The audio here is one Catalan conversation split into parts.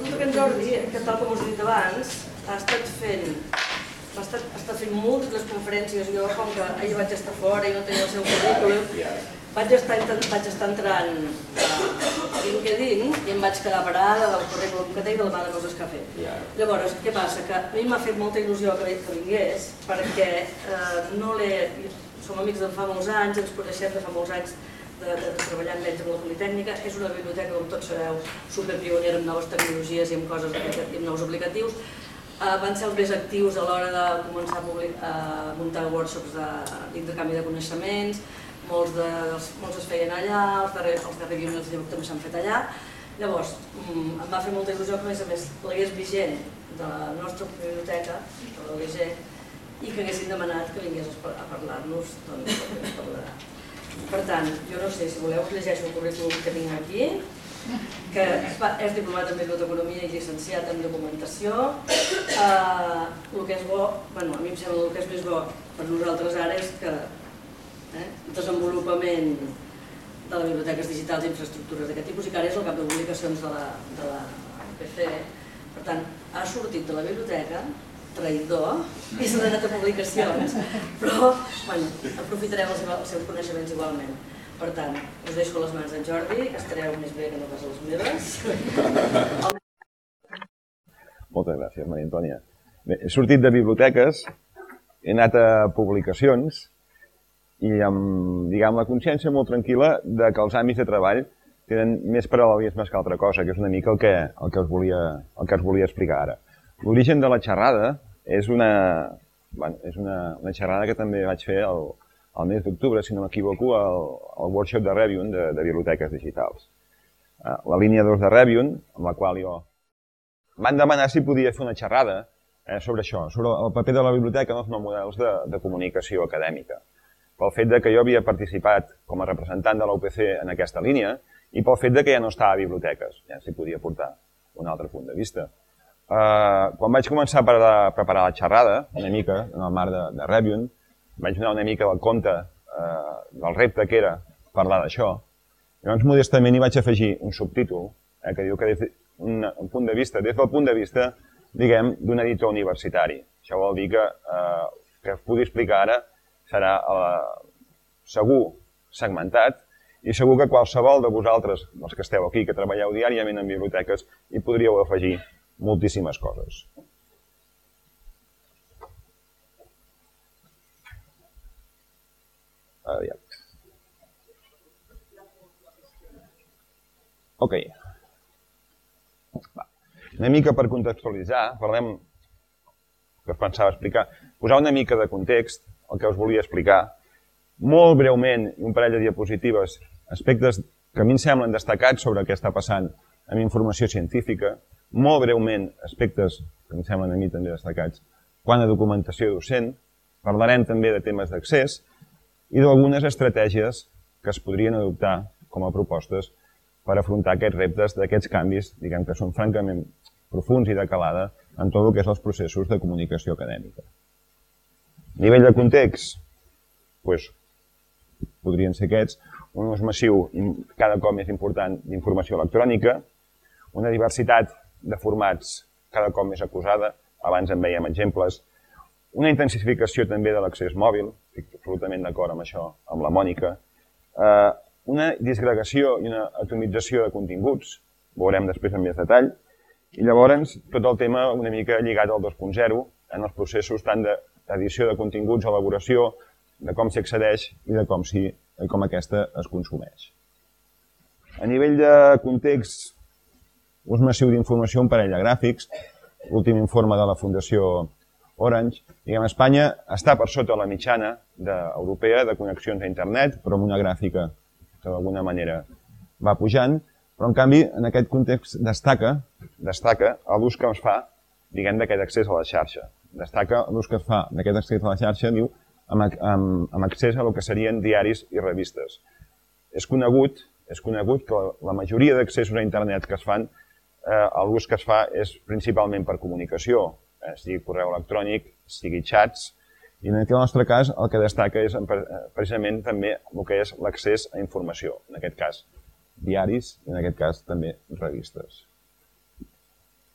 resulta que en Jordi, que tal com us he dit abans, ha estat fent múltiples conferències. Jo, com que ahir vaig estar fora i no tenia el seu currículum, vaig estar entrant a LinkedIn i em vaig quedar parada del currículum que té i de la mà de coses que ha fet. Llavors, què passa? Que a mi m'ha fet molta il·lusió que vingués, perquè som amics de fa molts anys, ens coneixem de fa molts anys de treballar amb ells amb la Politècnica. És una biblioteca, com tots sabeu, superpionera amb noves tecnologies i amb coses i amb nous aplicatius. Van ser els més actius a l'hora de començar a muntar workshops d'intercanvi de coneixements, molts es feien allà, els de Review i els de també s'han fet allà. Llavors, em va fer molta il·lusió que, a més, l'hagués vigent de la nostra biblioteca, de l'ODG, i que haguessin demanat que vingués a parlar-nos del que ens parlarà. Per tant, jo no sé, si voleu us llegeixo el currículum que tinc aquí, que és diplomat en biblioteconomia i llicenciat en documentació. El que és bo, a mi em sembla el que és més bo per nosaltres ara és que el desenvolupament de les biblioteques digitals i infraestructures d'aquest tipus, i que ara és el cap de publicacions de la PC. Per tant, ha sortit de la biblioteca, traïdor, i s'ha anat a publicacions, però aprofitarem els seus coneixements igualment. Per tant, us deixo les mans d'en Jordi, que estareu més bé que no pas les meves. Moltes gràcies, Maria Antònia. Bé, he sortit de biblioteques, he anat a publicacions i amb la consciència molt tranquil·la que els àmbits de treball tenen més paral·lelismes que altra cosa, que és una mica el que us volia explicar ara. L'origen de la xerrada és una xerrada que també vaig fer el mes d'octubre, si no m'equivoco, al workshop de Revium de biblioteques digitals. La línia 2 de Revium, amb la qual jo van demanar si podia fer una xerrada sobre això, sobre el paper de la biblioteca en els nous models de comunicació acadèmica. Pel fet que jo havia participat com a representant de la UPC en aquesta línia i pel fet que ja no estava a biblioteques, ja s'hi podia portar un altre punt de vista. Quan vaig començar a preparar la xerrada, una mica, en el marc de Revium, vaig donar una mica del compte del repte que era parlar d'això. Llavors, modestament, hi vaig afegir un subtítol que diu que des del punt de vista, diguem, d'un editor universitari. Això vol dir que us pugui explicar ara serà segur segmentat i segur que qualsevol de vosaltres, els que esteu aquí, que treballeu diàriament en biblioteques, hi podríeu afegir moltíssimes coses. Ok. Una mica per contextualitzar, parlem, que us pensava explicar, posar una mica de context, el que us volia explicar, molt breument, un parell de diapositives, aspectes que a mi em semblen destacats sobre què està passant amb informació científica, molt breument aspectes que em semblen a mi també destacats quant a documentació docent, parlarem també de temes d'accés i d'algunes estratègies que es podrien adoptar com a propostes per afrontar aquests reptes d'aquests canvis, diguem que són francament profuns i de calada en tot el que és els processos de comunicació acadèmica. Nivell de context, podrien ser aquests, un ús massiu cada cop més important d'informació electrònica, una diversitat de formats cada cop més acusada, abans en veiem exemples, una intensificació també de l'accés mòbil, estic absolutament d'acord amb això, amb la Mònica, una disgregació i una atomització de continguts, ho veurem després en més detall, i llavors tot el tema una mica lligat al 2.0 en els processos tant d'edició de continguts, elaboració, de com s'hi accedeix i de com aquesta es consumeix. A nivell de context, ús massiu d'informació, un parell de gràfics, l'últim informe de la Fundació Orange, diguem, Espanya està per sota la mitjana europea de connexions a internet, però amb una gràfica que d'alguna manera va pujant, però en canvi en aquest context destaca l'ús que es fa, diguem, d'aquest accés a la xarxa. Destaca l'ús que es fa d'aquest accés a la xarxa, diu, amb accés a el que serien diaris i revistes. És conegut que la majoria d'accessos a internet que es fan, l'ús que es fa és principalment per comunicació, sigui correu electrònic, sigui xats, i en el nostre cas el que destaca és precisament també el que és l'accés a informació, en aquest cas diaris i en aquest cas també revistes.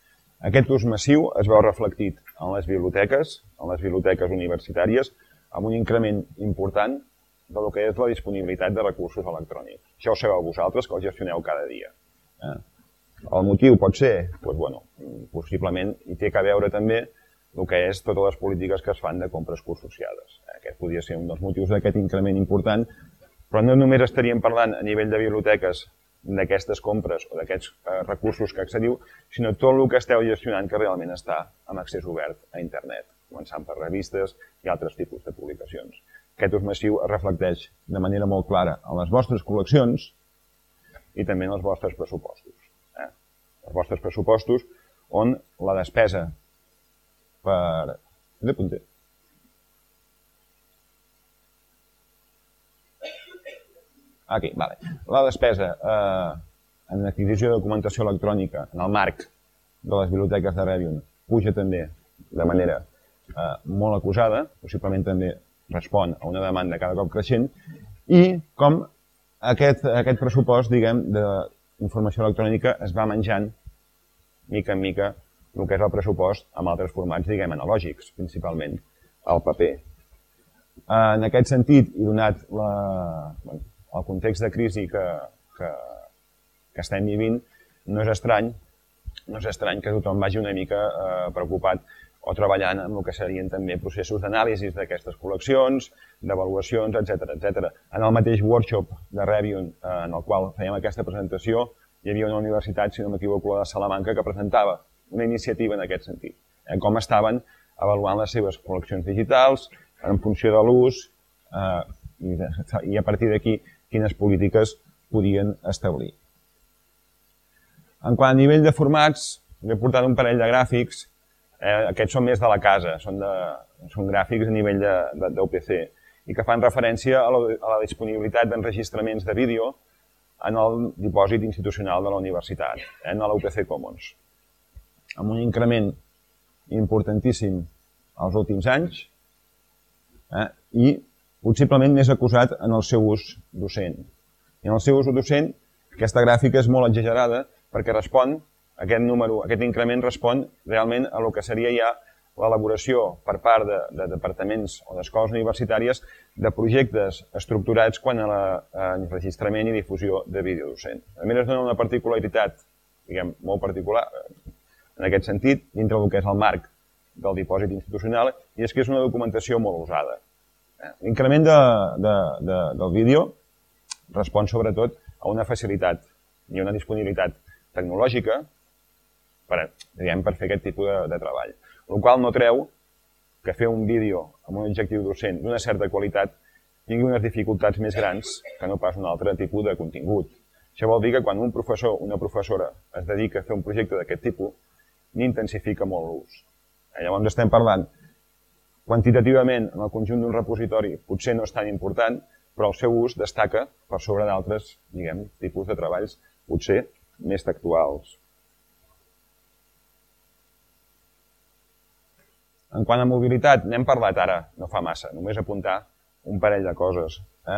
Aquest ús massiu es veu reflectit en les biblioteques universitàries, amb un increment important del que és la disponibilitat de recursos electrònics. Això ho sabeu vosaltres, que el gestioneu cada dia. El motiu pot ser, possiblement, i té a veure també el que és totes les polítiques que es fan de compres consorciades. Aquest podria ser un dels motius d'aquest increment important, però no només estaríem parlant a nivell de biblioteques d'aquestes compres o d'aquests recursos que accediu, sinó tot el que esteu gestionant que realment està amb accés obert a internet, començant per revistes i altres tipus de publicacions. Aquest ús massiu es reflecteix de manera molt clara en les vostres col·leccions i també en els vostres pressupostos. Els vostres pressupostos on la despesa per... Aquí, vale. La despesa en adquisició de documentació electrònica en el marc de les biblioteques de Revium puja també de manera molt acusada, possiblement també respon a una demanda cada cop creixent, i com aquest pressupost, diguem, d'informació electrònica es va menjant mica en mica el que és el pressupost amb altres formats, diguem, analògics, principalment el paper. En aquest sentit, i donat el context de crisi que estem vivint, no és estrany que tothom vagi una mica preocupat o treballant en el que serien també processos d'anàlisi d'aquestes col·leccions, d'avaluacions, etc. En el mateix workshop de Revium en el qual fèiem aquesta presentació, hi havia una universitat, si no m'equivoco, la de Salamanca, que presentava una iniciativa en aquest sentit. Com estaven avaluant les seves col·leccions digitals, en funció de l'ús, i a partir d'aquí quines polítiques podien establir. En quant a nivell de formats, he portat un parell de gràfics. Aquests són més de la casa, són gràfics a nivell d'UPC i que fan referència a la disponibilitat d'enregistraments de vídeo en el dipòsit institucional de la universitat, en l'UPC Commons, amb un increment importantíssim els últims anys i possiblement més acusat en el seu ús docent. I en el seu ús docent, aquesta gràfica és molt exagerada perquè respon, aquest increment respon realment a el que seria ja l'elaboració per part de departaments o d'escoles universitàries de projectes estructurats quant a l'enregistrament i difusió de vídeo docent. A més, es dona una particularitat, diguem, molt particular, en aquest sentit, dintre del que és el marc del dipòsit institucional, i és que és una documentació molt usada. L'increment del vídeo respon sobretot a una facilitat i una disponibilitat tecnològica per fer aquest tipus de treball. El qual no treu que fer un vídeo amb un objectiu docent d'una certa qualitat tingui unes dificultats més grans que no pas un altre tipus de contingut. Això vol dir que quan un professor o una professora es dedica a fer un projecte d'aquest tipus, n'intensifica molt l'ús. Llavors estem parlant quantitativament en el conjunt d'un repositori potser no és tan important, però el seu ús destaca per sobre d'altres, diguem, tipus de treballs potser més textuals. En quant a mobilitat, n'hem parlat ara, no fa massa, només apuntar un parell de coses.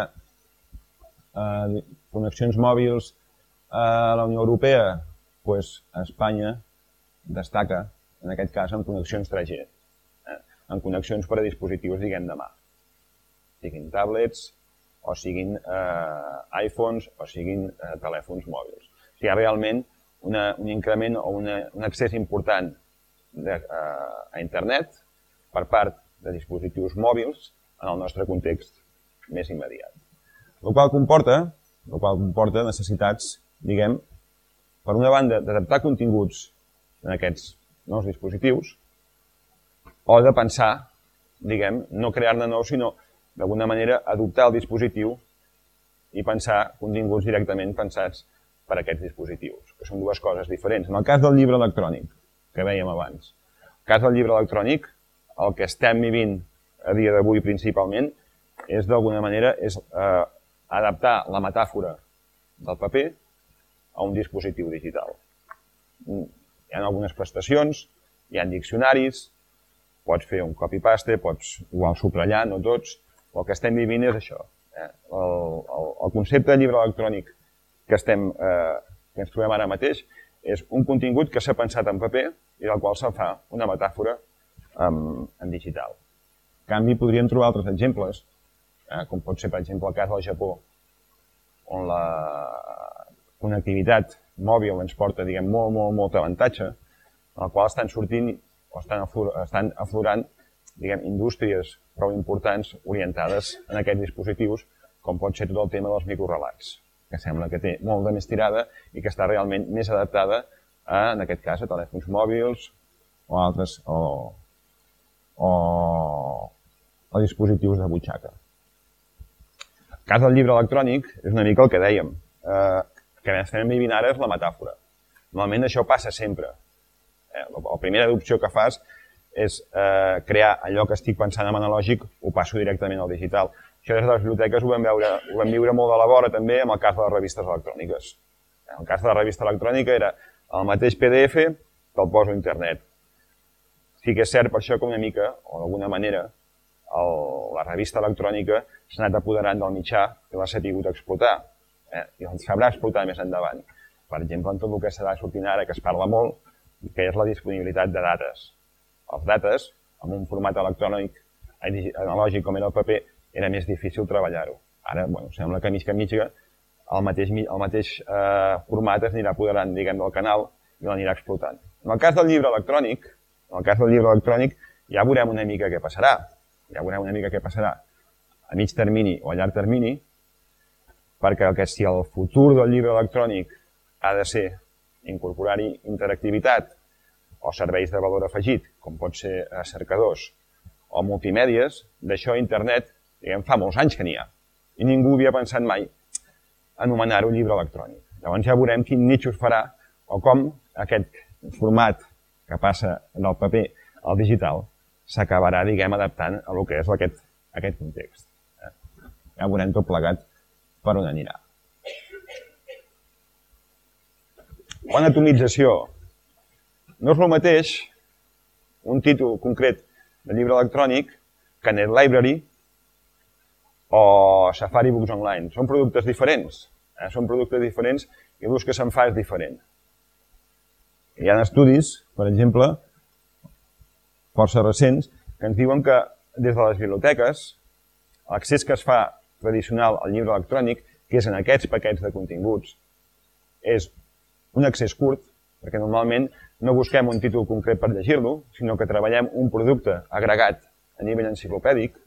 Connexions mòbils a la Unió Europea, a Espanya destaca, en aquest cas, en connexions 3G, en connexions per a dispositius, diguem, de mà. Siguin tablets, o siguin iPhones, o siguin telèfons mòbils. Hi ha realment un increment o un accés important a internet per part de dispositius mòbils en el nostre context més immediat. El qual comporta necessitats, diguem, per una banda, d'adaptar continguts en aquests nous dispositius o de pensar, diguem, no crear-ne nous, sinó d'alguna manera adoptar el dispositiu i pensar continguts directament pensats per a aquests dispositius, que són dues coses diferents. En el cas del llibre electrònic, que vèiem abans, en el cas del llibre electrònic, el que estem vivint a dia d'avui principalment és, d'alguna manera, adaptar la metàfora del paper a un dispositiu digital. Hi ha algunes prestacions, hi ha diccionaris, pots fer un copy-paste, pots igual subratllar, no tots. El que estem vivint és això. El concepte de llibre electrònic que ens trobem ara mateix és un contingut que s'ha pensat en paper i del qual se'n fa una metàfora en digital. En canvi, podríem trobar altres exemples, com pot ser, per exemple, el cas del Japó, on la connectivitat mòbil ens porta, diguem, molt avantatge, en el qual estan sortint o estan aflorant, diguem, indústries prou importants orientades en aquests dispositius, com pot ser tot el tema dels microrelats, que sembla que té molt de més tirada i que està realment més adaptada a, en aquest cas, a telèfons mòbils o altres, o dispositius de butxaca. El cas del llibre electrònic és una mica el que dèiem, que estem vivint ara és la metàfora. Normalment això passa sempre. La primera adopció que fas és crear allò que estic pensant en analògic, ho passo directament al digital. Això des de les biblioteques ho vam viure molt de la vora també amb el cas de les revistes electròniques. El cas de la revista electrònica era el mateix PDF, te'l poso a internet. Sí que és cert per això que una mica, o d'alguna manera, la revista electrònica s'ha anat apoderant del mitjà i l'ha sabut explotar. I el sabrà explotar més endavant. Per exemple, en tot el que s'ha sortint ara, que es parla molt, que és la disponibilitat de dates. Els dates, amb un format electrònic analògic com era el paper, era més difícil treballar-ho. Ara, sembla que mitja el mateix format es anirà apoderant, diguem, del canal i l'anirà explotant. En el cas del llibre electrònic, ja veurem una mica què passarà. A mig termini o a llarg termini, perquè si el futur del llibre electrònic ha de ser incorporar-hi interactivitat o serveis de valor afegit, com pot ser cercadors o multimèdies, d'això internet, diguem, fa molts anys que n'hi ha. I ningú havia pensat mai anomenar-ho llibre electrònic. Llavors ja veurem quin nicho es farà o com aquest format que passa del paper al digital s'acabarà, diguem, adaptant a el que és aquest context. Ja veurem tot plegat per on anirà. Bona atomització. No és el mateix un títol concret de llibre electrònic que NetLibrary o Safari Books Online. Són productes diferents. I l'ús que se'n fa és diferent. Hi ha estudis, per exemple, força recents, que ens diuen que des de les biblioteques l'accés que es fa tradicional al llibre electrònic, que és en aquests paquets de continguts, és un accés curt, perquè normalment no busquem un títol concret per llegir-lo, sinó que treballem un producte agregat a nivell enciclopèdic.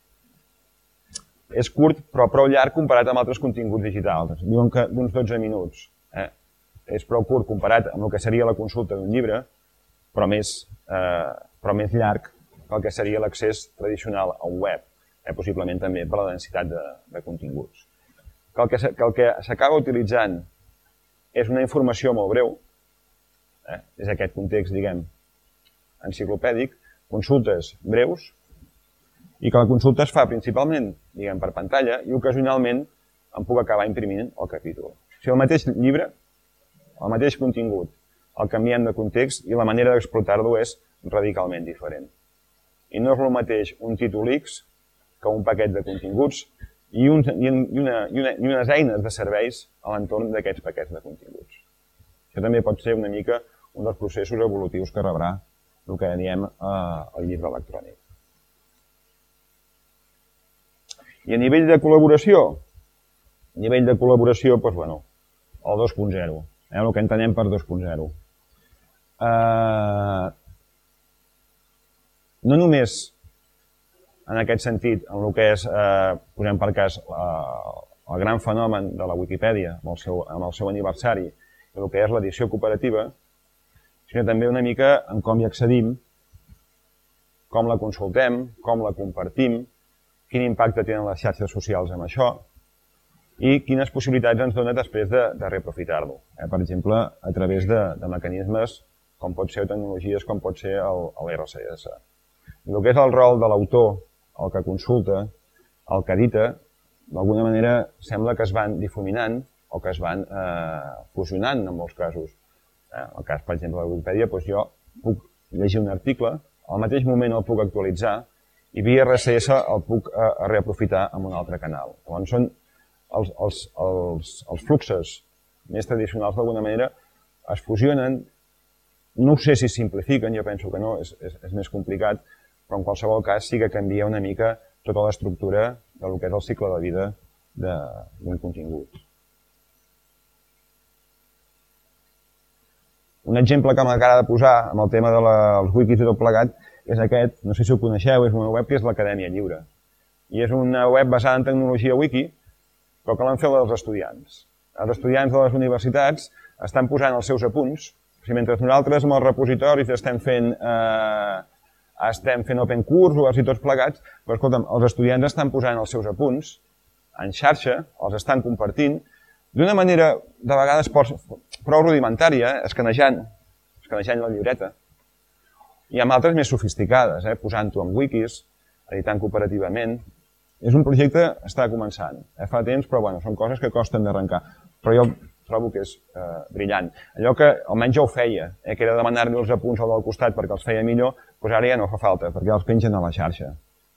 És curt, però prou llarg comparat amb altres continguts digitals. Diuen que d'uns 12 minuts. És prou curt comparat amb el que seria la consulta d'un llibre, però més llarg que el que seria l'accés tradicional a un web, possiblement també per la densitat de continguts. Que el que s'acaba utilitzant és una informació molt breu, és aquest context, diguem, enciclopèdic, consultes breus, i que la consulta es fa principalment, diguem, per pantalla, i ocasionalment em puc acabar imprimint el capítol. Si el mateix llibre, el mateix contingut, el canviem de context i la manera d'explotar-lo és radicalment diferent. I no és el mateix un títol X que un paquet de continguts i unes eines de serveis a l'entorn d'aquests paquets de continguts. Això també pot ser una mica un dels processos evolutius que rebrà el que diem el llibre electrònic. I a nivell de col·laboració? A nivell de col·laboració, doncs, bueno, el 2.0. El que entenem per 2.0. No només en aquest sentit, en el que és, posem per cas, el gran fenomen de la Wikipedia amb el seu aniversari i el que és l'edició cooperativa, sinó també una mica en com hi accedim, com la consultem, com la compartim, quin impacte tenen les xarxes socials amb això i quines possibilitats ens dona després de reaprofitar-lo. Per exemple, a través de mecanismes com pot ser tecnologies, com pot ser l'RCS. El que és el rol de l'autor, el que consulta, el que edita, d'alguna manera sembla que es van difuminant o que es van fusionant en molts casos. En el cas, per exemple, de la Wikipedia, jo puc llegir un article, al mateix moment el puc actualitzar i via RSS el puc reaprofitar en un altre canal. Llavors són els fluxes més tradicionals, d'alguna manera, es fusionen. No sé si es simplifiquen, jo penso que no, és més complicat, però en qualsevol cas sí que canvia una mica tota l'estructura del que és el cicle de vida d'un contingut. Un exemple que m'agrada posar amb el tema dels wikis i tot plegat és aquest, no sé si ho coneixeu, és una web que és l'Acadèmia Lliure. I és una web basada en tecnologia wiki, però que l'han fet els estudiants. Els estudiants de les universitats estan posant els seus apunts. Si mentre nosaltres amb els repositoris estem fent open curs i tots plegats, però escolta'm, els estudiants estan posant els seus apunts en xarxa, els estan compartint, d'una manera de vegades prou rudimentària, escanejant la llibreta, i amb altres més sofisticades, posant-ho en wikis, editant cooperativament. És un projecte que està començant, fa temps, però bueno, són coses que costen d'arrencar. Però jo trobo que és brillant. Allò que almenys jo ho feia, que era demanar-li els apunts al del costat perquè els feia millor, doncs ara ja no fa falta, perquè els pengen a la xarxa.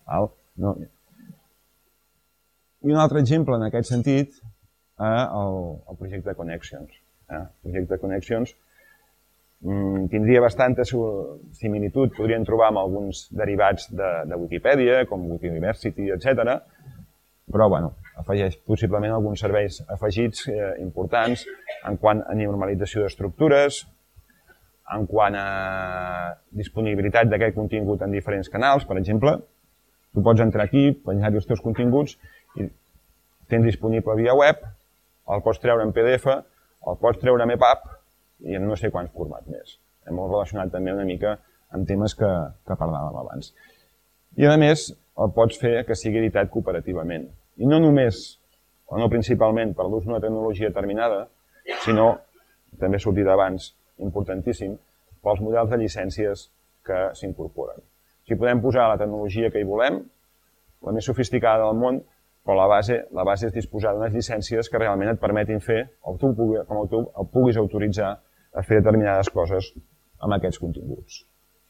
I un altre exemple en aquest sentit, el projecte Connexions. El projecte Connexions tindria bastanta similitud, podrien trobar amb alguns derivats de Wikipedia, com Wikiversity, etc. Però, bueno, afegeix possiblement alguns serveis afegits importants en quant a normalització d'estructures, en quant a disponibilitat d'aquest contingut en diferents canals. Per exemple, tu pots entrar aquí, penjar-hi els teus continguts i tens disponible via web, el pots treure en PDF, el pots treure en EPUB i en no sé quants formats més. Hem molt relacionat també una mica amb temes que parlàvem abans. I a més, el pots fer que sigui editat cooperativament. I no només, o no principalment per l'ús d'una tecnologia determinada, sinó, també ha sortit abans, importantíssim, pels models de llicències que s'incorporen. Si podem posar la tecnologia que hi volem, la més sofisticada del món, però la base és disposar d'unes llicències que realment et permetin fer, o tu el puguis autoritzar a fer determinades coses amb aquests continguts.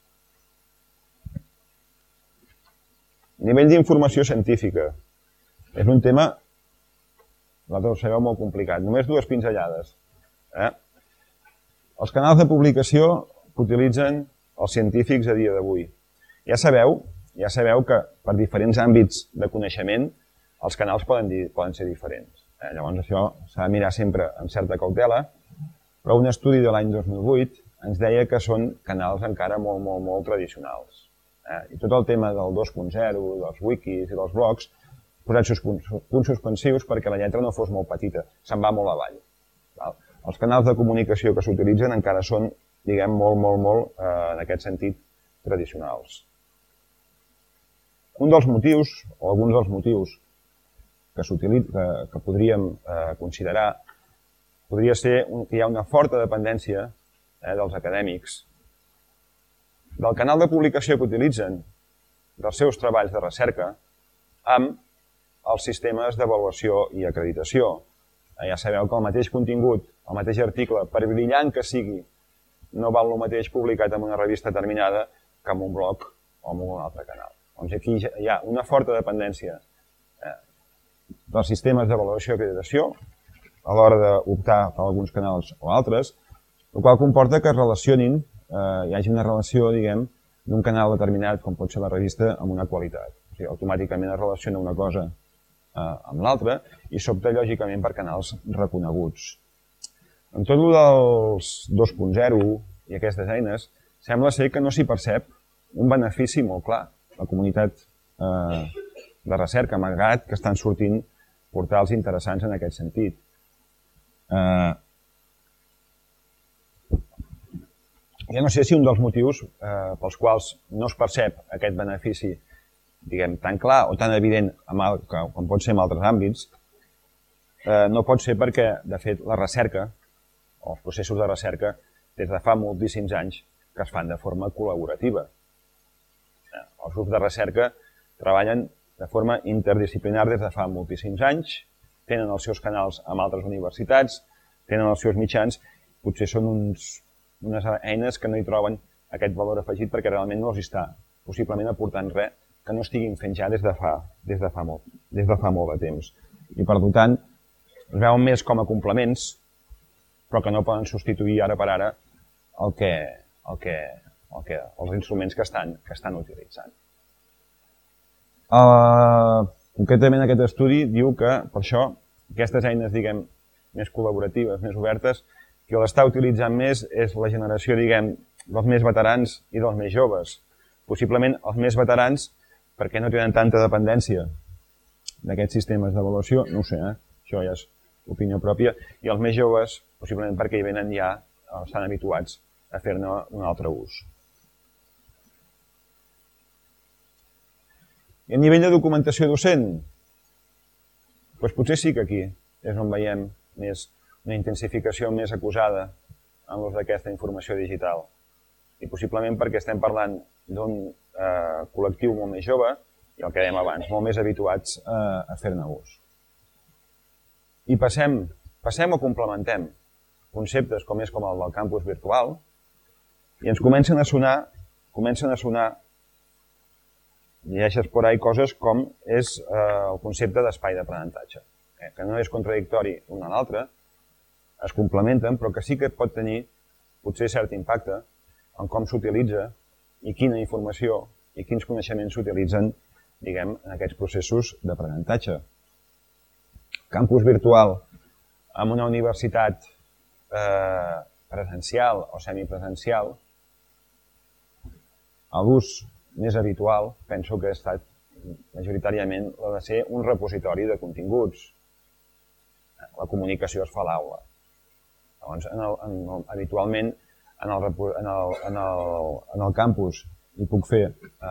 A nivell d'informació científica, és un tema, vosaltres ho sabeu, molt complicat. Només dues pinzellades. Els canals de publicació que utilitzen els científics a dia d'avui. Ja sabeu que per diferents àmbits de coneixement els canals poden ser diferents. Llavors això s'ha de mirar sempre amb certa cautela, però un estudi de l'any 2008 ens deia que són canals encara molt tradicionals. I tot el tema del 2.0, dels wikis i dels blogs, posats punts suspensius perquè la lletra no fos molt petita, se'n va molt avall. Els canals de comunicació que s'utilitzen encara són, diguem, molt, en aquest sentit, tradicionals. Un dels motius, o alguns dels motius que podríem considerar, podria ser que hi ha una forta dependència dels acadèmics del canal de publicació que utilitzen dels seus treballs de recerca amb els sistemes d'avaluació i acreditació. Ja sabeu que el mateix contingut, el mateix article, per brillant que sigui, no val el mateix publicat en una revista determinada que en un blog o en un altre canal. Doncs aquí hi ha una forta dependència dels sistemes d'avaluació i acreditació a l'hora d'optar per alguns canals o altres, el qual comporta que es relacionin, hi hagi una relació, diguem, d'un canal determinat, com pot ser la revista, amb una qualitat. O sigui, automàticament es relaciona una cosa amb l'altra i s'opta, lògicament, per canals reconeguts. En tot el dels 2.0 i aquestes eines, sembla ser que no s'hi percep un benefici molt clar. La comunitat de recerca, malgrat que estan sortint portals interessants en aquest sentit. Jo no sé si un dels motius pels quals no es percep aquest benefici, diguem, tan clar o tan evident com pot ser en altres àmbits, no pot ser perquè, de fet, la recerca, o els processos de recerca, des de fa moltíssims anys que es fan de forma col·laborativa. Els grups de recerca treballen de forma interdisciplinar des de fa moltíssims anys, tenen els seus canals amb altres universitats, tenen els seus mitjans, potser són unes eines que no hi troben aquest valor afegit perquè realment no els està possiblement aportant res que no estiguin fent ja des de fa molt de temps. I per tant, es veuen més com a complements però que no poden substituir ara per ara els instruments que estan utilitzant. Concretament aquest estudi diu que per això aquestes eines, diguem, més col·laboratives, més obertes, qui l'està utilitzant més és la generació, diguem, dels més veterans i dels més joves. Possiblement els més veterans perquè no tenen tanta dependència d'aquests sistemes d'avaluació, no ho sé, això ja és opinió pròpia, i els més joves possiblement perquè hi venen ja, estan habituats a fer-ne un altre ús. I a nivell de documentació docent, doncs potser sí que aquí és on veiem més una intensificació més acusada en l'ús d'aquesta informació digital. I possiblement perquè estem parlant d'un col·lectiu molt més jove i el que dèiem abans, molt més habituats a fer-ne ús. I passem o complementem conceptes com és com el del campus virtual i ens comencen a sonar llegeixes por ahí coses com és el concepte d'espai d'aprenentatge, que no és contradictori un a l'altre, es complementen, però que sí que pot tenir potser cert impacte en com s'utilitza i quina informació i quins coneixements s'utilitzen, diguem, en aquests processos d'aprenentatge. Campus virtual en una universitat presencial o semipresencial, l'ús més habitual, penso que ha estat majoritàriament la de ser un repositori de continguts. La comunicació es fa a l'aula. Llavors, habitualment, en el campus hi puc fer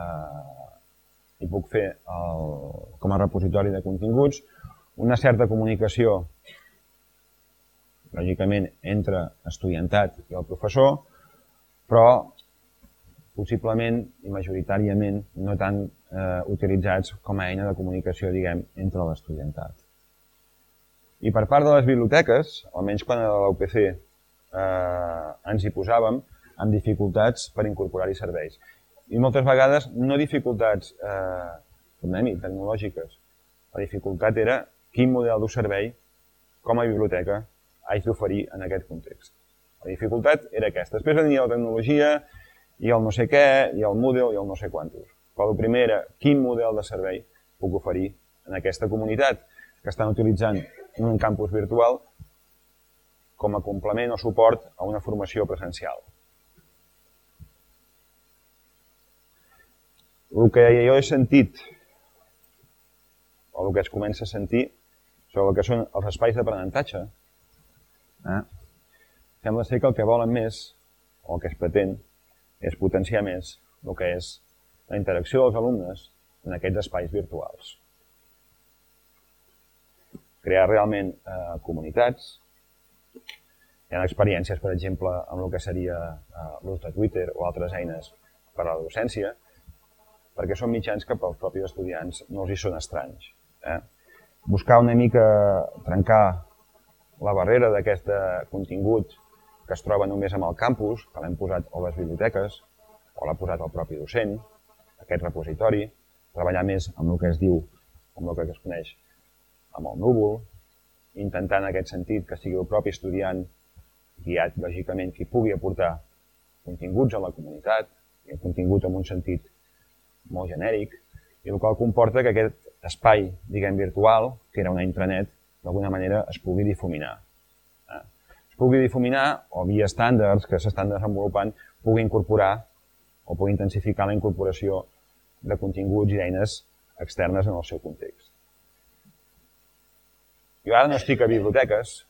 com a repositori de continguts una certa comunicació, lògicament, entre estudiantat i el professor, però possiblement i majoritàriament no tan utilitzats com a eina de comunicació, diguem, entre l'estudiantat. I per part de les biblioteques, almenys quan a la UPC ens hi posàvem, amb dificultats per incorporar-hi serveis. I moltes vegades no dificultats tecnològiques. La dificultat era quin model d'ús servei com a biblioteca haig d'oferir en aquest context. La dificultat era aquesta. Després venia la tecnologia i el no sé què, i el Moodle i el no sé quantos. Però el primer era quin model de servei puc oferir en aquesta comunitat que estan utilitzant un campus virtual com a complement o suport a una formació presencial. El que jo he sentit, o el que es comença a sentir, sobre el que són els espais d'aprenentatge, sembla ser que el que volen més, o el que es pretén, és potenciar més el que és la interacció dels alumnes en aquests espais virtuals. Crear realment comunitats. Hi ha experiències, per exemple, amb el que seria l'ús de Twitter o altres eines per a la docència, perquè són mitjans que pels propis estudiants no els hi són estranys. Buscar una mica trencar la barrera d'aquest contingut que es troba només amb el campus, que l'hem posat a les biblioteques, o l'ha posat el propi docent, aquest repositori, treballar més amb el que es diu, amb el que es coneix amb el núvol, intentar en aquest sentit que sigui el propi estudiant guiat, lògicament, qui pugui aportar continguts a la comunitat, i el contingut en un sentit molt genèric, i el qual comporta que aquest espai, diguem, virtual, que era una intranet, d'alguna manera es pugui difuminar. Es pugui difuminar, o via estàndards que s'estan desenvolupant, pugui incorporar o pugui intensificar la incorporació de continguts i d'eines externes en el seu context. Jo ara no estic a biblioteques,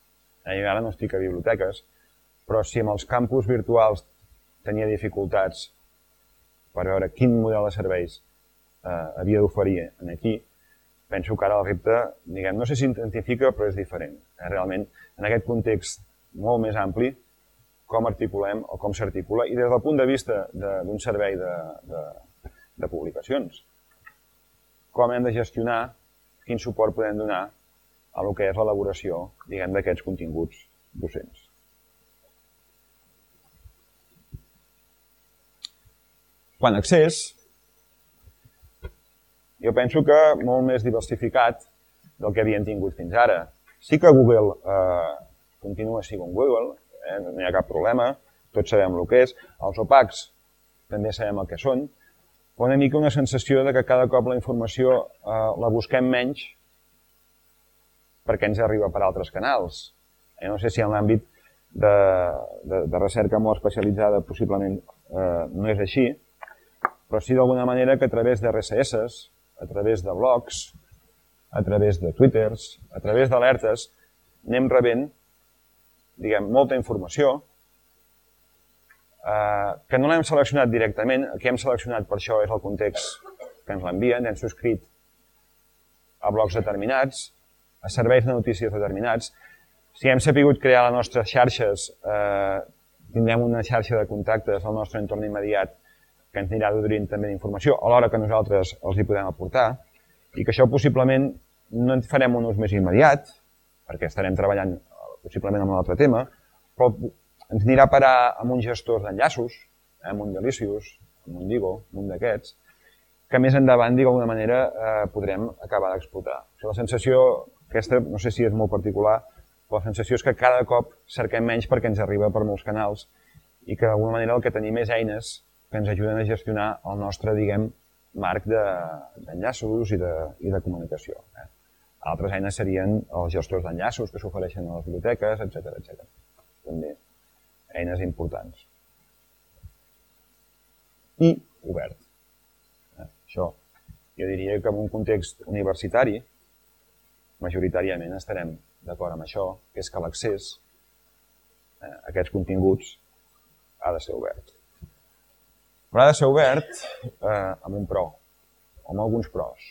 però si amb els campus virtuals tenia dificultats per veure quin model de serveis havia d'oferir aquí, penso que ara el repte, diguem, no sé si s'identifica, però és diferent. Realment, en aquest context molt més ampli, com articulem o com s'articula, i des del punt de vista d'un servei de publicacions. Com hem de gestionar, quin suport podem donar a el que és l'elaboració, diguem, d'aquests continguts docents. Quant a accés, jo penso que molt més diversificat del que havíem tingut fins ara. Sí que Google continua sent un Google, no hi ha cap problema, tots sabem el que és. Els opacs també sabem el que són, però una mica una sensació de que cada cop la informació la busquem menys perquè ens arriba per altres canals. No sé si en l'àmbit de recerca molt especialitzada possiblement no és així, però sí d'alguna manera que a través de RSS, a través de blogs, a través de Twitters, a través d'alertes, anem rebent, diguem, molta informació que no l'hem seleccionat directament. El que hem seleccionat per això és el context que ens l'envien, hem subscrit a blogs determinats, a serveis de notícies determinats. Si hem sabut crear les nostres xarxes, tindrem una xarxa de contactes al nostre entorn immediat que ens anirà donant també d'informació, alhora que nosaltres els hi podem aportar, i que això possiblement no en farem un ús més immediat, perquè estarem treballant possiblement en un altre tema, però ens anirà a parar amb uns gestors d'enllaços, amb un Delicious, amb un Digo, amb un d'aquests, que més endavant, d'alguna manera, podrem acabar d'explotar. La sensació, aquesta, no sé si és molt particular, però la sensació és que cada cop cerquem menys perquè ens arriba per molts canals i que d'alguna manera el que tenim és eines que ens ajuden a gestionar el nostre, diguem, marc d'enllaços i de comunicació. Altres eines serien els gestors d'enllaços que s'ofereixen a les biblioteques, etc. També eines importants. I obert. Això, jo diria que en un context universitari, majoritàriament estarem d'acord amb això, que és que l'accés a aquests continguts ha de ser obert. Però ha de ser obert amb un pro, o amb alguns pros.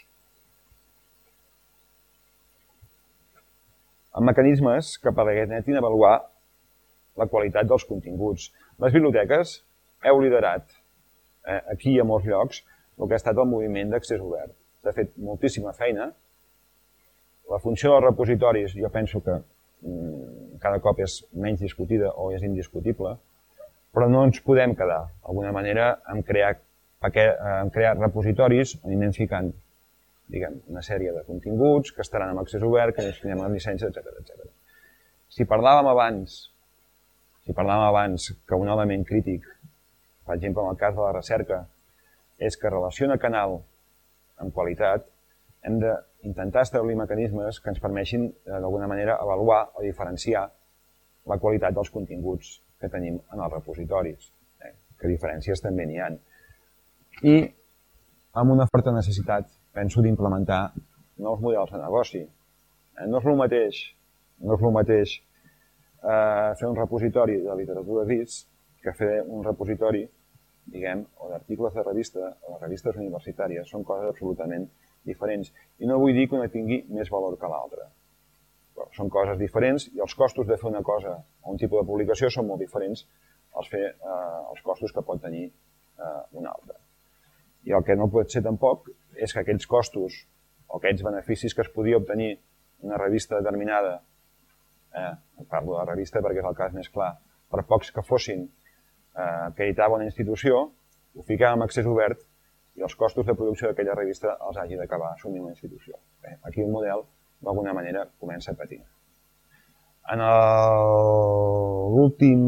Amb mecanismes que permetin avaluar la qualitat dels continguts. Les biblioteques heu liderat aquí i a molts llocs el que ha estat el moviment d'accés obert. S'ha fet moltíssima feina. La funció dels repositoris jo penso que cada cop és menys discutida o és indiscutible, però no ens podem quedar, d'alguna manera, en crear repositoris on anem ficant, diguem, una sèrie de continguts que estaran amb accés obert, que ens tindrem amb llicència, etc. Si parlàvem abans que un element crític, per exemple, en el cas de la recerca, és que relaciona canal amb qualitat, hem d'intentar establir mecanismes que ens permetin, d'alguna manera, avaluar o diferenciar la qualitat dels continguts que tenim en els repositoris, que diferències també n'hi ha. I amb una forta necessitat, penso, d'implementar nous models de negoci. No és el mateix fer un repositori de literatura DIS que fer un repositori, diguem, o d'articles de revista o de revistes universitàries. Són coses absolutament diferents. I no vull dir que una tingui més valor que l'altra. Són coses diferents i els costos de fer una cosa o un tipus de publicació són molt diferents als costos que pot tenir una altra. I el que no pot ser tampoc és que aquells costos o aquests beneficis que es podia obtenir una revista determinada, parlo de la revista perquè és el cas més clar, per pocs que fossin que editava una institució, ho ficàvem amb accés obert i els costos de producció d'aquella revista els hagi d'acabar assumint una institució. Aquí un model d'alguna manera comença a patir. En l'últim,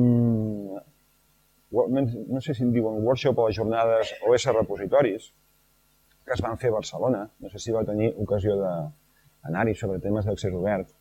no sé si en diuen workshop o jornades OS repositoris, que es van fer a Barcelona, no sé si va tenir ocasió d'anar-hi sobre temes d'accés obert.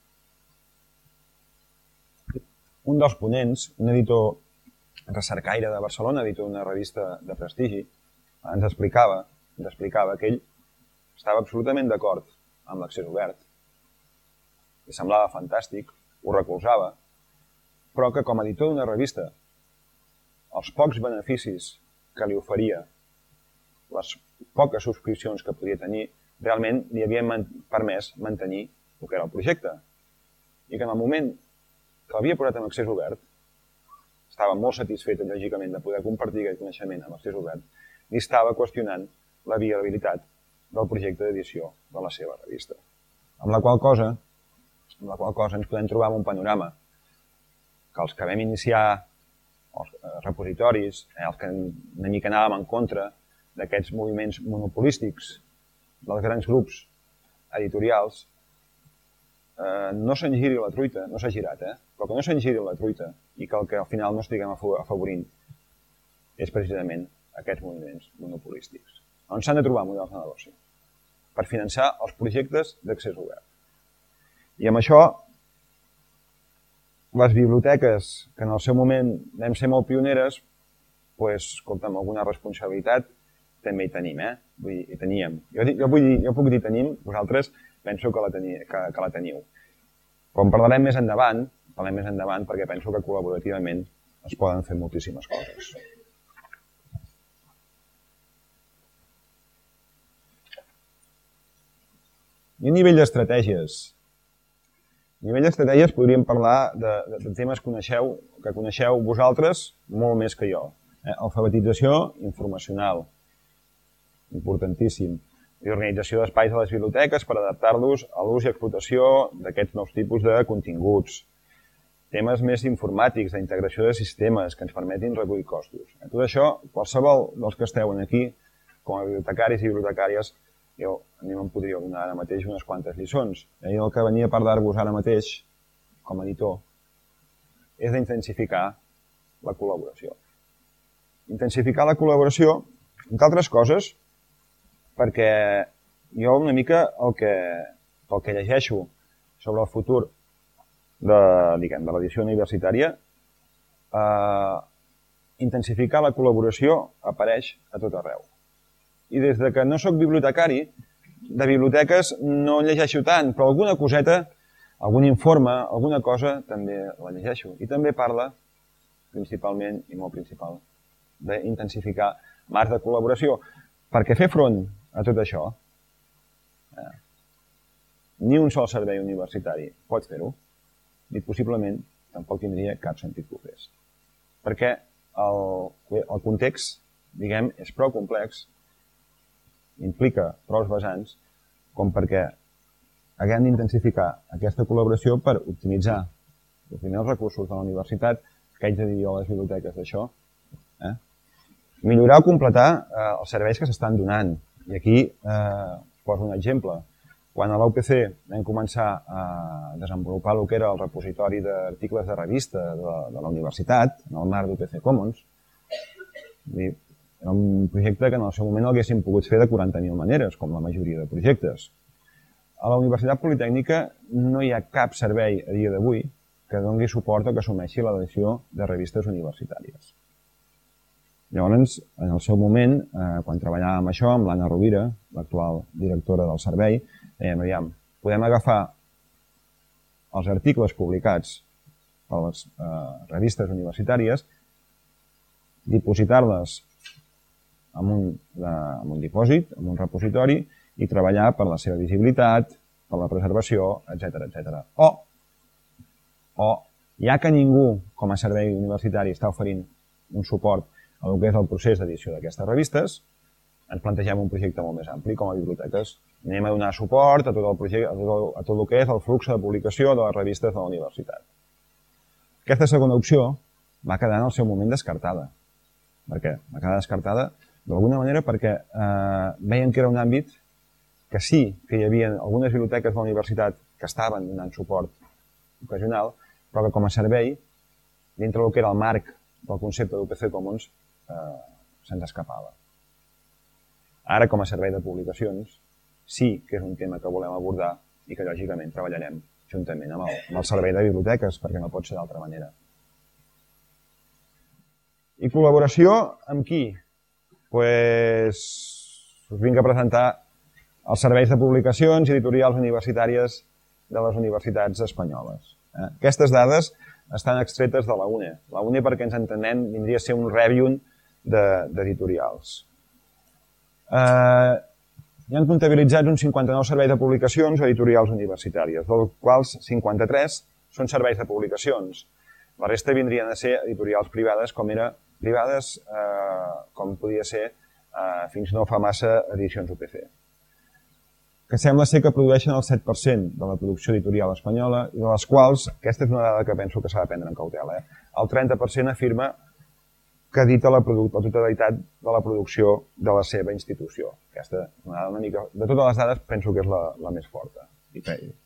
Un dels ponents, un editor recercaire de Barcelona, editor d'una revista de prestigi, ens explicava que ell estava absolutament d'acord amb l'accés obert, li semblava fantàstic, ho recolzava, però que com a editor d'una revista, els pocs beneficis que li oferia, les poques subscripcions que podia tenir, realment li havien permès mantenir el que era el projecte. I que en el moment que l'havia posat en accés obert, estava molt satisfet, lògicament, de poder compartir aquest coneixement amb accés obert, i estava qüestionant la viabilitat del projecte d'edició de la seva revista. Amb la qual cosa ens podem trobar en un panorama que els que vam iniciar els repositoris, els que una mica anàvem en contra d'aquests moviments monopolístics dels grans grups editorials, no se'n giri la truita, no s'ha girat, però que no se'n giri la truita i que el que al final no estiguem afavorint és precisament aquests moviments monopolístics, on s'han de trobar models de negoci per finançar els projectes d'accés obert. I amb això, les biblioteques, que en el seu moment vam ser molt pioneres, doncs, escolta'm, alguna responsabilitat també hi tenim, Vull dir, hi teníem. Jo puc dir tenim, vosaltres penso que la teniu. Però en parlarem més endavant, perquè penso que col·laborativament es poden fer moltíssimes coses. I a nivell d'estratègies. A nivell d'estratègies podríem parlar de temes que coneixeu vosaltres molt més que jo. Alfabetització informacional, importantíssim. I organització d'espais a les biblioteques per adaptar-los a l'ús i explotació d'aquests nous tipus de continguts. Temes més informàtics, d'integració de sistemes que ens permetin reduir costos. Tot això, qualsevol dels que esteu aquí, com a bibliotecaris i bibliotecàries, a mi me'n podria donar ara mateix unes quantes lliçons. I el que venia a parlar-vos ara mateix, com a editor, és d'intensificar la col·laboració. Intensificar la col·laboració, entre altres coses, perquè jo una mica el que llegeixo sobre el futur de l'edició universitària, intensificar la col·laboració apareix a tot arreu. I des que no soc bibliotecari, de biblioteques no llegeixo tant, però alguna coseta, algun informe, alguna cosa, també la llegeixo. I també parla, principalment, i molt principal, d'intensificar marcs de col·laboració. Perquè fer front a tot això, ni un sol servei universitari pot fer-ho, ni possiblement tampoc tindria cap sentit que ho fes. Perquè el context, diguem, és prou complex, implica prou vessants, com perquè haguem d'intensificar aquesta col·laboració per optimitzar els recursos de la universitat, que haig de dir jo a les biblioteques d'això, millorar o completar els serveis que s'estan donant. I aquí poso un exemple. Quan a la UPC vam començar a desenvolupar el que era el repositori d'articles de revista de la universitat, en el marc d'UPC Commons, era un projecte que en el seu moment l'haguéssim pogut fer de 40.000 maneres, com la majoria de projectes. A la Universitat Politècnica no hi ha cap servei a dia d'avui que doni suport o que assumeixi l'edició de revistes universitàries. Llavors, en el seu moment, quan treballàvem això amb l'Anna Rovira, l'actual directora del servei, dèiem, aviam, podem agafar els articles publicats per les revistes universitàries, dipositar-les en un dipòsit, en un repositori, i treballar per la seva visibilitat, per la preservació, etc. O, ja que ningú, com a servei universitari, està oferint un suport a el que és el procés d'edició d'aquestes revistes, ens plantegem un projecte molt més ampli, com a biblioteques. Anem a donar suport a tot el que és el flux de publicació de les revistes de la universitat. Aquesta segona opció va quedar en el seu moment descartada. Per què? Va quedar descartada d'alguna manera perquè veien que era un àmbit que sí que hi havia algunes biblioteques de la universitat que estaven donant suport ocasional, però que com a servei, dintre del que era el marc del concepte d'UPC Commons, se'ns escapava. Ara, com a servei de publicacions, sí que és un tema que volem abordar i que, lògicament, treballarem juntament amb el servei de biblioteques, perquè no pot ser d'altra manera. I col·laboració amb qui? Doncs us vinc a presentar els serveis de publicacions i editorials universitàries de les universitats espanyoles. Aquestes dades estan extretes de la UNE. La UNE, perquè ens entenem, vindria a ser un rèvium d'editorials. Hi han comptabilitzats uns 59 serveis de publicacions o editorials universitàries, dels quals 53 són serveis de publicacions. La resta vindrien a ser editorials privades, com podia ser fins no fa massa edicions UPC, que sembla ser que produeixen el 7% de la producció editorial espanyola i de les quals, aquesta és una dada que penso que s'ha de prendre en cautela, el 30% afirma que edita la totalitat de la producció de la seva institució. Aquesta és una dada una mica... De totes les dades penso que és la més forta. I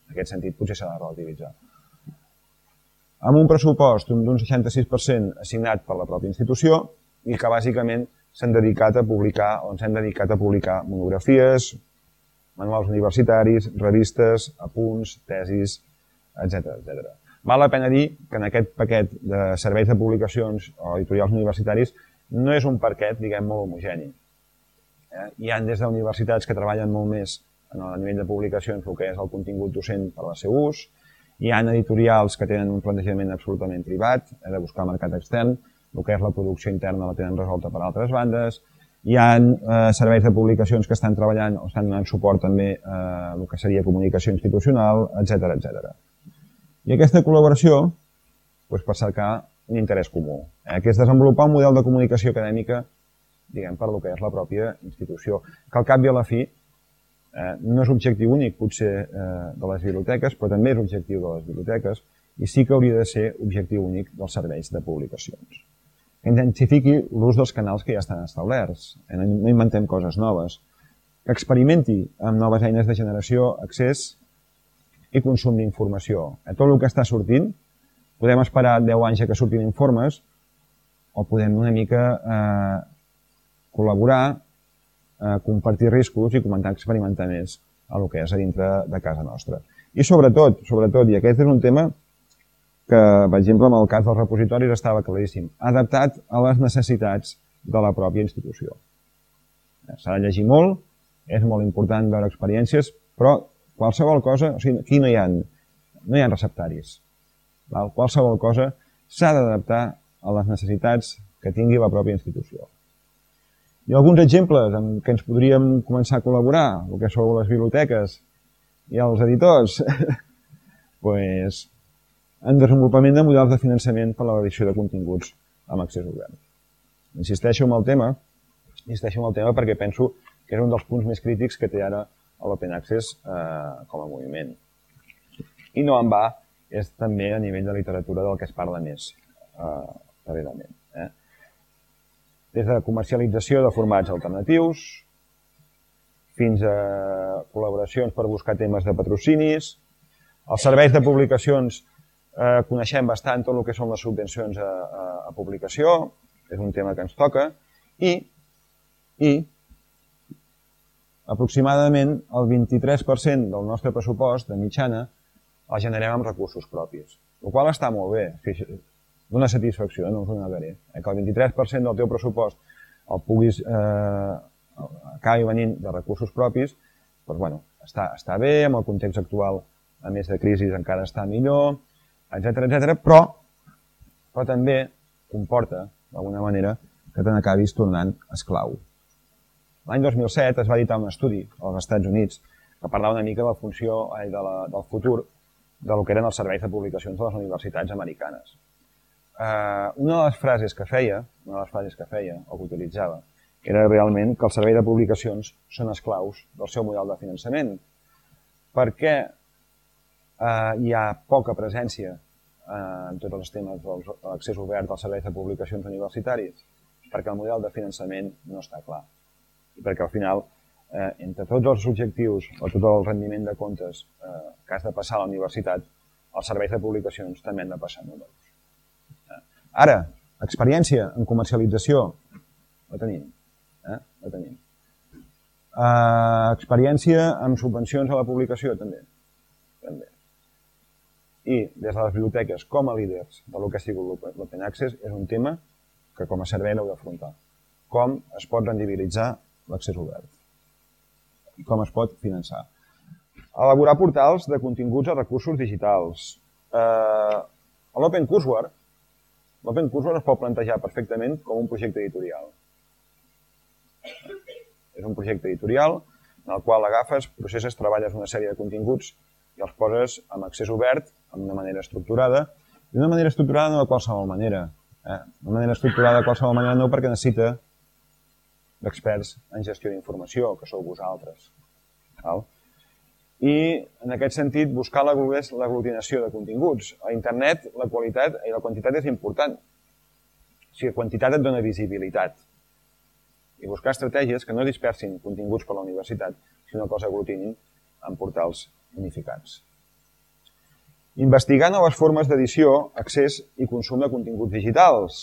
En aquest sentit, potser s'ha de relativitzar. Amb un pressupost d'un 66% assignat per la pròpia institució i que bàsicament s'han dedicat a publicar o ens hem dedicat a publicar monografies, manuals universitaris, revistes, apunts, tesis, etc. Val la pena dir que en aquest paquet de serveis de publicacions o editorials universitaris no és un paquet, diguem, molt homogeni. Hi ha des d'universitats que treballen molt més a nivell de publicacions el que és el contingut docent per al seu ús, hi ha editorials que tenen un plantejament absolutament privat, de buscar mercat extern, el que és la producció interna la tenen resolta per altres bandes, hi ha serveis de publicacions que estan treballant o estan donant suport també a el que seria comunicació institucional, etc. I aquesta col·laboració, per cercar un interès comú, que és desenvolupar un model de comunicació acadèmica, diguem, per el que és la pròpia institució, que al cap i a la fi no és objectiu únic, potser, de les biblioteques, però també és objectiu de les biblioteques i sí que hauria de ser objectiu únic dels serveis de publicacions. Que intensifiqui l'ús dels canals que ja estan establerts, no inventem coses noves, que experimenti amb noves eines de generació, accés i consum d'informació. Tot el que està sortint, podem esperar 10 anys que surtin informes o podem una mica col·laborar, compartir riscos i començar a experimentar més el que és a dintre de casa nostra. I sobretot, i aquest és un tema que, per exemple, en el cas dels repositoris estava claríssim, adaptat a les necessitats de la pròpia institució. S'ha de llegir molt, és molt important veure experiències, però qualsevol cosa, o sigui, aquí no hi ha receptaris. Qualsevol cosa s'ha d'adaptar a les necessitats que tingui la pròpia institució. Hi ha alguns exemples en què ens podríem començar a col·laborar, el que són les biblioteques i els editors, en desenvolupament de models de finançament per a l'edició de continguts amb accés obert. Insisteixo en el tema perquè penso que és un dels punts més crítics que té ara l'Open Access com a moviment. I no en va, és també a nivell de literatura del que es parla més darrerament. Des de comercialització de formats alternatius fins a col·laboracions per buscar temes de patrocinis. Els serveis de publicacions coneixem bastant tot el que són les subvencions a publicació, és un tema que ens toca, i aproximadament el 23% del nostre pressupost de mitjana el generem amb recursos propis, el qual està molt bé. Dóna satisfacció, no us ho negaré. Que el 23% del teu pressupost el puguis acabi venint de recursos propis, doncs està bé, amb el context actual, a més de crisi, encara està millor, etc. Però també comporta, d'alguna manera, que te n'acabis tornant esclau. L'any 2007 es va editar un estudi als Estats Units que parlava una mica de la funció, del futur, del que eren els serveis de publicacions de les universitats americanes. Una de les frases que feia, o que utilitzava, era realment que el servei de publicacions són esclaus del seu model de finançament, perquè hi ha poca presència en tots els temes de l'accés obert als serveis de publicacions universitaris, perquè el model de finançament no està clar. I perquè al final, entre tots els objectius o tot el rendiment de comptes que has de passar a la universitat, els serveis de publicacions també han de passar números. Ara, experiència en comercialització, la tenim. Experiència en subvencions a la publicació, també. I des de les biblioteques, com a líders del que ha sigut l'Open Access, és un tema que com a servei l'heu d'afrontar. Com es pot rendibilitzar l'accés obert? I com es pot finançar? Elaborar portals de continguts a recursos digitals. A l'Open Courseware es pot plantejar perfectament com un projecte editorial. És un projecte editorial en el qual agafes, processes, treballes una sèrie de continguts i els poses amb accés obert, d'una manera estructurada, i d'una manera estructurada no de qualsevol manera. D'una manera estructurada de qualsevol manera no, perquè necessita d'experts en gestió d'informació, que sou vosaltres. I, en aquest sentit, buscar l'aglutinació de continguts. A internet la qualitat i la quantitat és important. O sigui, quantitat et dona visibilitat. I buscar estratègies que no dispersin continguts per la universitat, sinó que els aglutinin en portals unificats. Investigar noves formes d'edició, accés i consum de continguts digitals.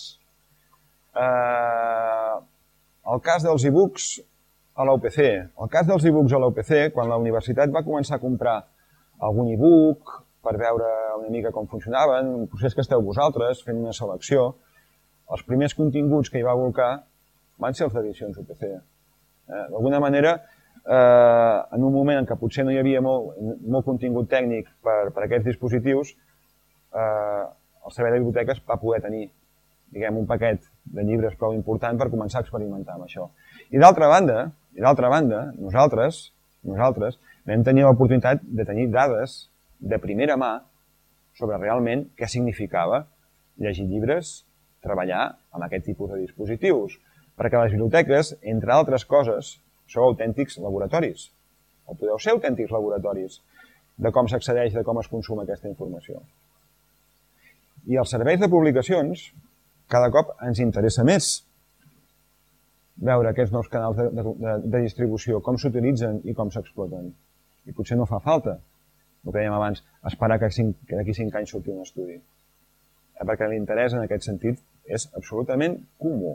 El cas dels e-books a la UPC. El cas dels e-books a la UPC, quan la universitat va començar a comprar algun e-book per veure una mica com funcionaven, un procés que esteu vosaltres, fent una selecció, els primers continguts que hi va volcar van ser els d'edicions UPC. D'alguna manera, en un moment en què potser no hi havia molt contingut tècnic per aquests dispositius, el servei de biblioteques va poder tenir un paquet de llibres prou important per començar a experimentar amb això. I d'altra banda, nosaltres vam tenir l'oportunitat de tenir dades de primera mà sobre realment què significava llegir llibres, treballar amb aquest tipus de dispositius, perquè les biblioteques, entre altres coses, sou autèntics laboratoris, o podeu ser autèntics laboratoris de com s'accedeix, de com es consuma aquesta informació. I els serveis de publicacions cada cop ens interessa més veure aquests nous canals de distribució, com s'utilitzen i com s'exploten. I potser no fa falta, el que dèiem abans, esperar que d'aquí 5 anys surti un estudi. Perquè l'interès en aquest sentit és absolutament comú.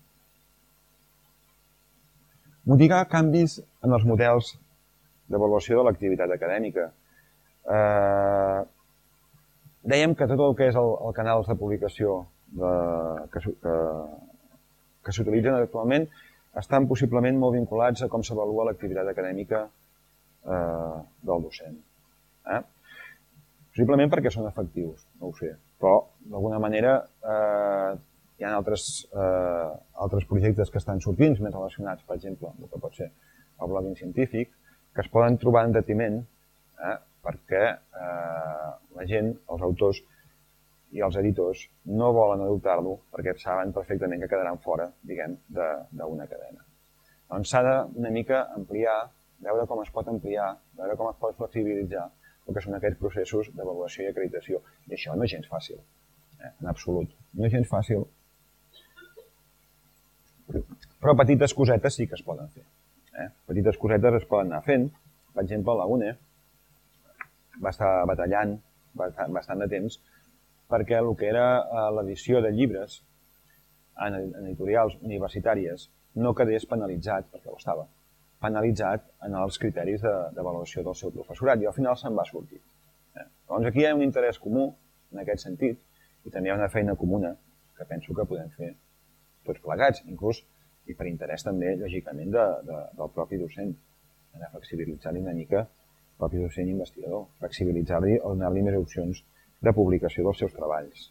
Modificar canvis en els models d'avaluació de l'activitat acadèmica. Dèiem que tot el que és el canals de publicació que s'utilitzen actualment estan possiblement molt vinculats a com s'avalua l'activitat acadèmica del docent. Possiblement perquè són efectius, no ho sé, però d'alguna manera hi ha altres projectes que estan sortint, més relacionats, per exemple, amb el que pot ser el blogging científic, que es poden trobar en detriment perquè la gent, els autors i els editors, no volen adoptar-lo perquè saben perfectament que quedaran fora, diguem, d'una cadena. Doncs s'ha de una mica ampliar, veure com es pot ampliar, veure com es pot flexibilitzar el que són aquests processos d'avaluació i acreditació. I això no és gens fàcil, en absolut. No és gens fàcil. Però petites cosetes sí que es poden fer. Petites cosetes es poden anar fent. Per exemple, la UNE va estar batallant bastant de temps perquè el que era l'edició de llibres en editorials universitàries no quedés penalitzat, perquè ho estava, penalitzat en els criteris d'avaluació del seu professorat, i al final se'n va sortir. Doncs aquí hi ha un interès comú en aquest sentit, i també hi ha una feina comuna que penso que podem fer tots plegats, inclús i per interès també, lògicament, del propi docent, de flexibilitzar-li una mica el propi docent investigador, flexibilitzar-li o donar-li més opcions de publicació dels seus treballs.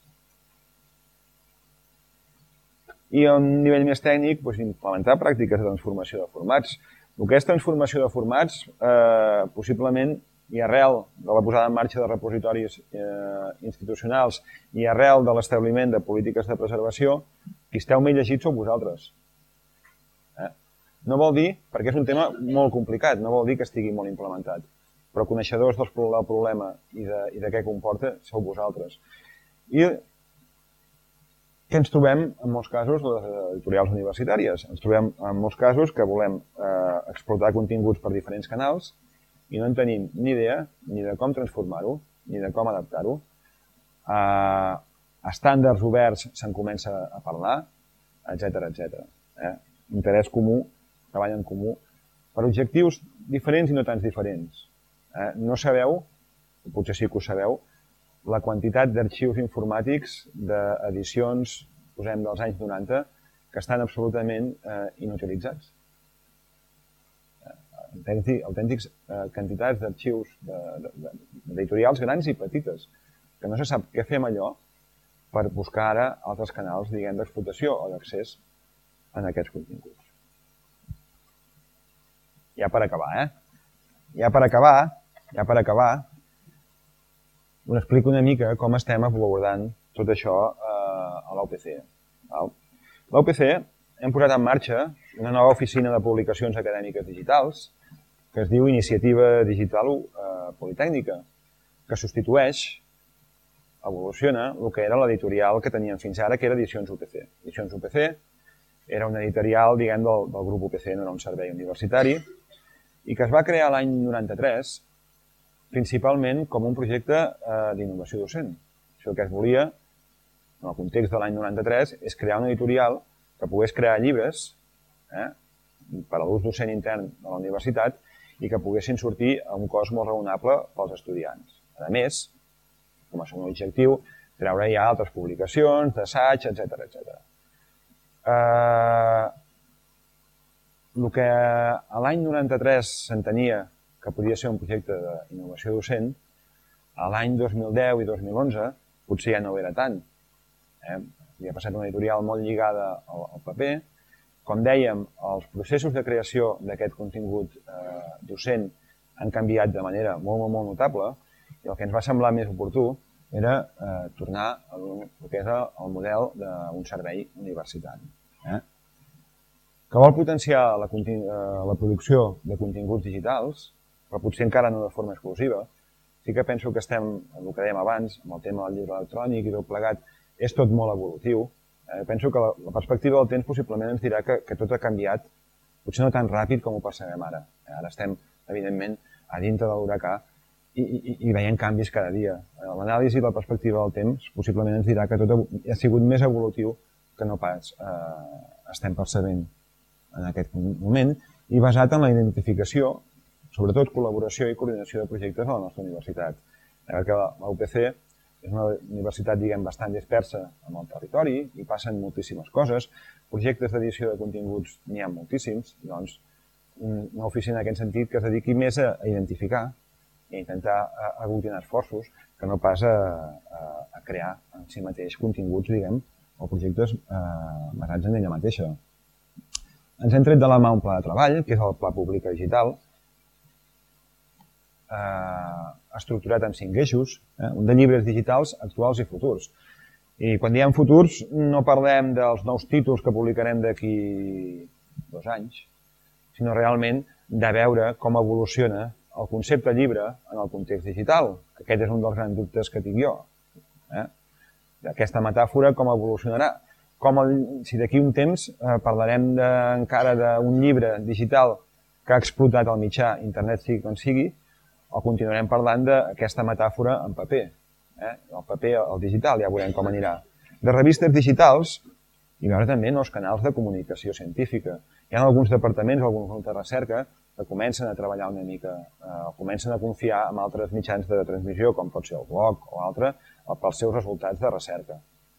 I a un nivell més tècnic, implementar pràctiques de transformació de formats. El que és transformació de formats, possiblement, i arrel de la posada en marxa de repositoris institucionals i arrel de l'establiment de polítiques de preservació, qui esteu més llegits sou vosaltres. No vol dir, perquè és un tema molt complicat, no vol dir que estigui molt implementat, però coneixedors del problema i de què comporta sou vosaltres. I què ens trobem en molts casos les editorials universitàries? Ens trobem en molts casos que volem explotar continguts per diferents canals i no en tenim ni idea ni de com transformar-ho, ni de com adaptar-ho. A estàndards oberts se'n comença a parlar, etc. Interès comú, treball en comú, per objectius diferents i no tants diferents. No sabeu, potser sí que ho sabeu, la quantitat d'arxius informàtics d'edicions, posem dels anys 90, que estan absolutament inutilitzats. Autèntics quantitats d'arxius d'editorials grans i petites, que no se sap què fer amb allò per buscar ara altres canals, diguem, d'explotació o d'accés en aquests continguts. Ja per acabar, Ja per acabar, us explico una mica com estem abordant tot això a l'UPC. A l'UPC hem posat en marxa una nova oficina de publicacions acadèmiques digitals que es diu Iniciativa Digital Politècnica, que substitueix, evoluciona, el que era l'editorial que teníem fins ara, que era Edicions UPC. Edicions UPC era una editorial, diguem, del grup UPC, no era un servei universitari, i que es va crear l'any 93 principalment com un projecte d'innovació docent. Això el que es volia, en el context de l'any 93, és crear una editorial que pogués crear llibres per a l'ús docent intern de la universitat i que poguessin sortir a un cost molt raonable pels estudiants. A més, com a segon objectiu, treure ja altres publicacions, d'assaig, etc. El que a l'any 93 s'entenia que podia ser un projecte d'innovació docent, a l'any 2010 i 2011 potser ja no ho era tant. Havia passat una editorial molt lligada al paper. Com dèiem, els processos de creació d'aquest contingut docent han canviat de manera molt notable i el que ens va semblar més oportú era tornar al que és el model d'un servei universitari. Que vol potenciar la producció de continguts digitals, però potser encara no de forma exclusiva. Sí que penso que estem, el que dèiem abans, amb el tema del llibre electrònic i tot plegat, és tot molt evolutiu. Penso que la perspectiva del temps possiblement ens dirà que tot ha canviat, potser no tan ràpid com ho percebem ara. Ara estem, evidentment, a dintre de l'huracà i veiem canvis cada dia. L'anàlisi i la perspectiva del temps possiblement ens dirà que tot ha sigut més evolutiu que no pas estem percebent en aquest moment i basat en la identificació, sobretot col·laboració i coordinació de projectes a la nostra universitat. Que la UPC és una universitat, diguem, bastant dispersa en el territori i passen moltíssimes coses. Projectes d'edició de continguts n'hi ha moltíssims, doncs una oficina en aquest sentit que es dediqui més a identificar i a intentar aglutinar esforços que no pas a crear en si mateix continguts, diguem, o projectes basats en ella mateixa. Ens hem tret de la mà un pla de treball, que és el Pla Pública Digital, estructurat en 5 eixos, un de llibres digitals actuals i futurs. I quan diem futurs no parlem dels nous títols que publicarem d'aquí 2 anys, sinó realment de veure com evoluciona el concepte llibre en el context digital, que aquest és un dels grans dubtes que tinc jo. D'aquesta metàfora, com evolucionarà? Si d'aquí un temps parlarem encara d'un llibre digital que ha explotat el mitjà, internet sigui com sigui, o continuarem parlant d'aquesta metàfora en paper. El paper, el digital, ja veurem com anirà. De revistes digitals, hi haurà també nous canals de comunicació científica. Hi ha alguns departaments, alguns grups de recerca, que comencen a treballar una mica, comencen a confiar en altres mitjans de transmissió, com pot ser el blog o altre, pels seus resultats de recerca.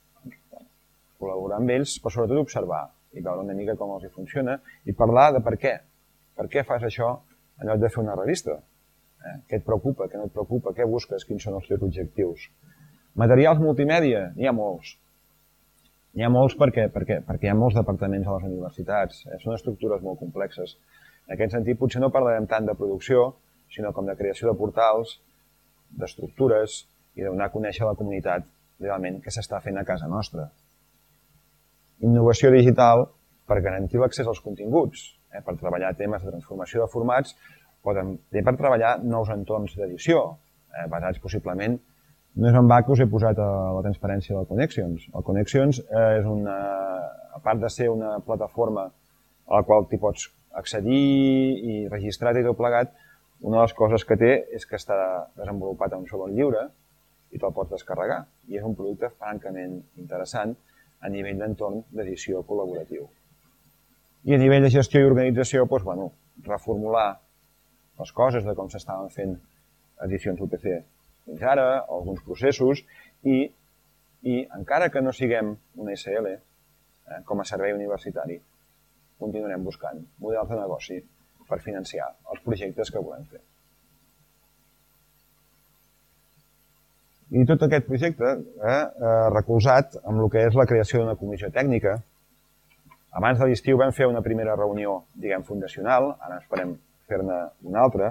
Col·laborar amb ells, però sobretot observar i veure una mica com els funciona i parlar de per què. Per què fas això en lloc de fer una revista? Què et preocupa, què no et preocupa, què busques, quins són els teus objectius. Materials multimèdia, n'hi ha molts. N'hi ha molts perquè hi ha molts departaments a les universitats, són estructures molt complexes. En aquest sentit, potser no parlarem tant de producció, sinó com de creació de portals, d'estructures i de donar a conèixer a la comunitat realment què s'està fent a casa nostra. Innovació digital per garantir l'accés als continguts, per treballar temes de transformació de formats, o també per treballar nous entorns d'edició, basats possiblement, no és en va que us he posat a la transparència del Connexions. El Connexions és a part de ser una plataforma a la qual t'hi pots accedir i registrar-te i tot plegat, una de les coses que té és que està desenvolupat en un segon lliure i te'l pots descarregar. I és un producte francament interessant a nivell d'entorn d'edició col·laboratiu. I a nivell de gestió i organització, reformular les coses de com s'estaven fent edicions UPC fins ara, alguns processos, i encara que no siguem una SL, com a servei universitari, continuarem buscant models de negoci per financiar els projectes que volem fer. I tot aquest projecte recolzat amb el que és la creació d'una comissió tècnica. Abans de l'estiu vam fer una primera reunió, diguem, fundacional, ara esperem fer-ne una altra,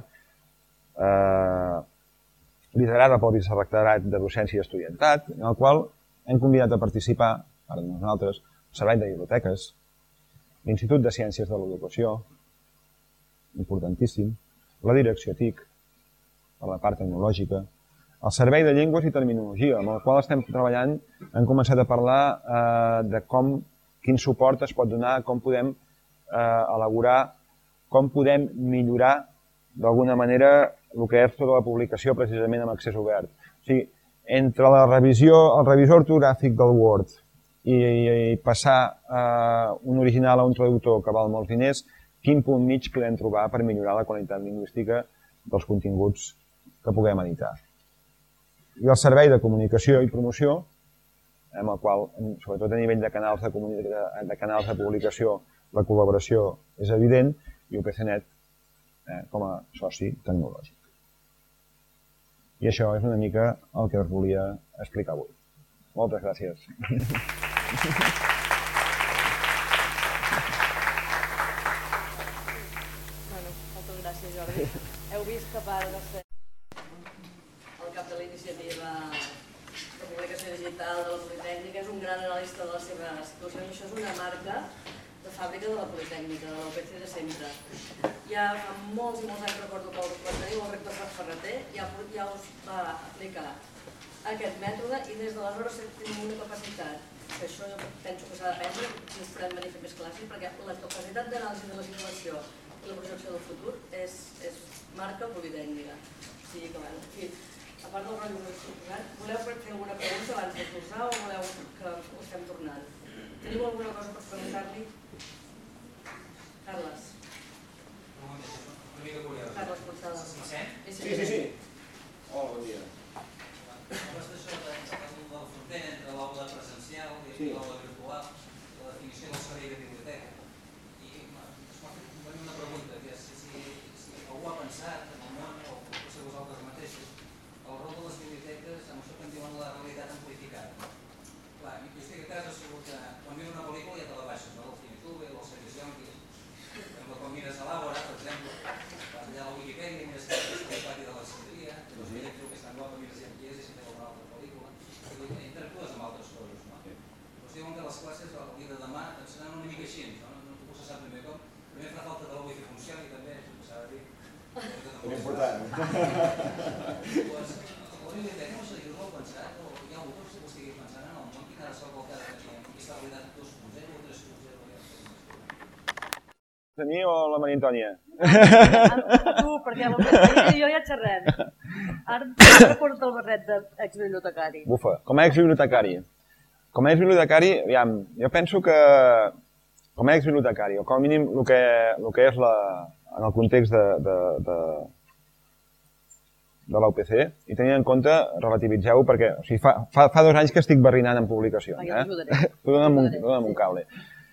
liderada pel Vicerrectorat de Docència i Estudiantat, en el qual hem convidat a participar, ara nosaltres, el Servei de Biblioteques, l'Institut de Ciències de l'Educació, importantíssim, la Direcció TIC, per la part tecnològica, el Servei de Llengües i Terminologia, amb el qual estem treballant, hem començat a parlar de quin suport es pot donar, com podem elaborar, com podem millorar d'alguna manera el que és tota la publicació precisament amb accés obert. O sigui, entre la revisió, el revisor ortogràfic del Word i passar un original a un traductor que val molts diners, quin punt mig podem trobar per millorar la qualitat lingüística dels continguts que puguem editar. I el servei de comunicació i promoció, amb el qual, sobretot a nivell de canals de publicació, la col·laboració és evident, i UPCnet com a soci tecnològic. I això és una mica el que us volia explicar avui. Moltes gràcies. Moltes gràcies, Jordi. Heu vist que a part de ser el cap de la iniciativa de publicació digital de la Politècnica, és un gran analista de la seva situació, i això és una marca de fàbrica de la Politècnica, de la UPC de sempre. Ja fa molts i molts anys recordo que quan teniu el rector Ferreter ja us va aplicar aquest mètode, i des d'aleshores tenim una capacitat, que això jo penso que s'ha d'aprendre si ens podem venir a fer més classes, perquè la capacitat d'anàlisi de la situació i la projecció del futur és marca Politècnica. O sigui que, en fi, a part del rotllo que us he posat, voleu fer alguna pregunta abans de posar o voleu que ho estem tornant? Teniu alguna cosa per preguntar-li? Carles. Carles Portada. Sí. Hola, bon dia. Parles d'això de la frontera entre l'aula presencial i l'aula virtual, la definició del servei de biblioteca. I es m'ha fet una pregunta, que és si algú ha pensat en el món, o potser vosaltres mateixos, el rol de les biblioteques amb això que en diuen la realitat amplificada. Clar, jo estic a casa segur que quan miro una pel·lícula ja te la baixes, no? Del YouTube, del Sèries Jonquis. Per exemple, quan mires a l'Àgora, per exemple, vas allà a la Wikipedia, mires que és el pati de l'escriptoria, aquella creu que és tan guapa, mires ja qui és i si té alguna altra pel·lícula, i interactues amb altres coses, no? Doncs diuen que les classes, el dia de demà, seran una mica així, no? No se sap ben bé com. Primer fa falta que la wifi funcioni, també, això que s'ha de dir. És important. Doncs, la biblioteca no s'ha ho pensat, o hi ha algú que ho estigui pensant en el món, quina ha de ser el que ha de tenir aquesta realitat 2.0 o 3.0? A mi o la Maria Antònia? Tu, perquè jo ja xerrem. Ara porta el barret d'exbibliotecari. Bufa, com a exbibliotecari. Aviam, jo penso que com a exbibliotecari, o com a mínim el que és en el context de la UPC, i tenint en compte, relativitzeu-ho, perquè fa 2 anys que estic barrinant en publicacions. Jo t'ajudaré. Tu dona'm un cable.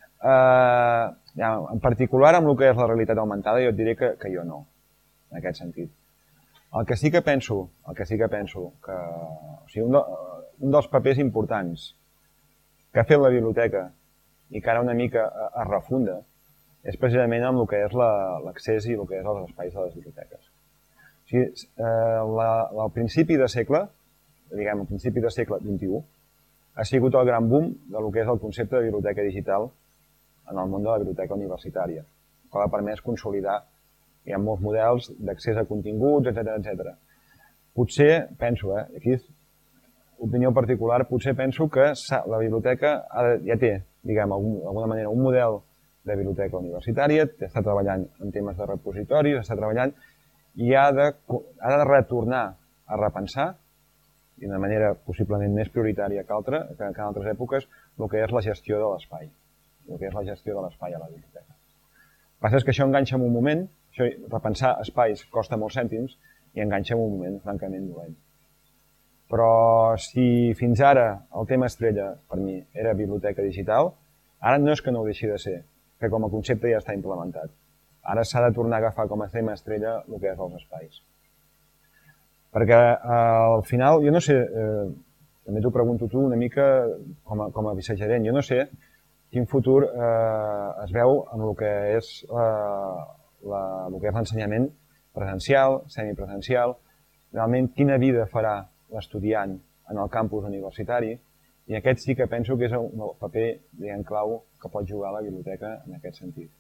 En particular, amb el que és la realitat augmentada, jo et diré que jo no, en aquest sentit. El que sí que penso que un dels papers importants que ha fet la biblioteca i que ara una mica es refunda és precisament amb el que és l'accés i el que és els espais de les biblioteques. O sigui, al principi de segle, diguem, al principi del segle XXI, ha sigut el gran boom del que és el concepte de biblioteca digital en el món de la biblioteca universitària, que ha permès consolidar molts models d'accés a continguts, etc. Potser, penso, aquí és opinió particular, potser penso que la biblioteca ja té, diguem, d'alguna manera, un model de biblioteca universitària, està treballant en temes de repositoris, està treballant i ha de retornar a repensar, d'una manera possiblement més prioritària que en altres èpoques, el que és la gestió de l'espai. El que és la gestió de l'espai a la biblioteca. El que passa és que això enganxa en un moment, repensar espais costa molts cèntims i enganxa en un moment francament dolent. Però si fins ara el tema estrella per mi era biblioteca digital, ara no és que no ho deixi de ser, que com a concepte ja està implementat. Ara s'ha de tornar a agafar com a tema estrella el que és els espais. Perquè al final, jo no sé, també t'ho pregunto tu una mica com a vicegerent, jo no sé quin futur es veu en el que és l'ensenyament presencial, semipresencial, realment quina vida farà l'estudiant en el campus universitari, i aquest sí que penso que és el paper clau que pot jugar la biblioteca en aquest sentit.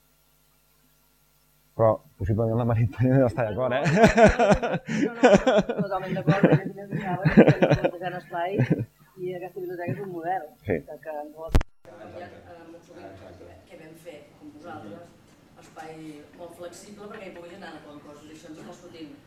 Però possiblement la Maria Antònia no està d'acord, No, totalment d'acord, perquè més deixava que plantejant espai i aquesta biblioteca és un model. Sí. Què vam fer, com vosaltres, espai molt flexible perquè hi pogués anar a qualsevol cosa, i això ens està sortint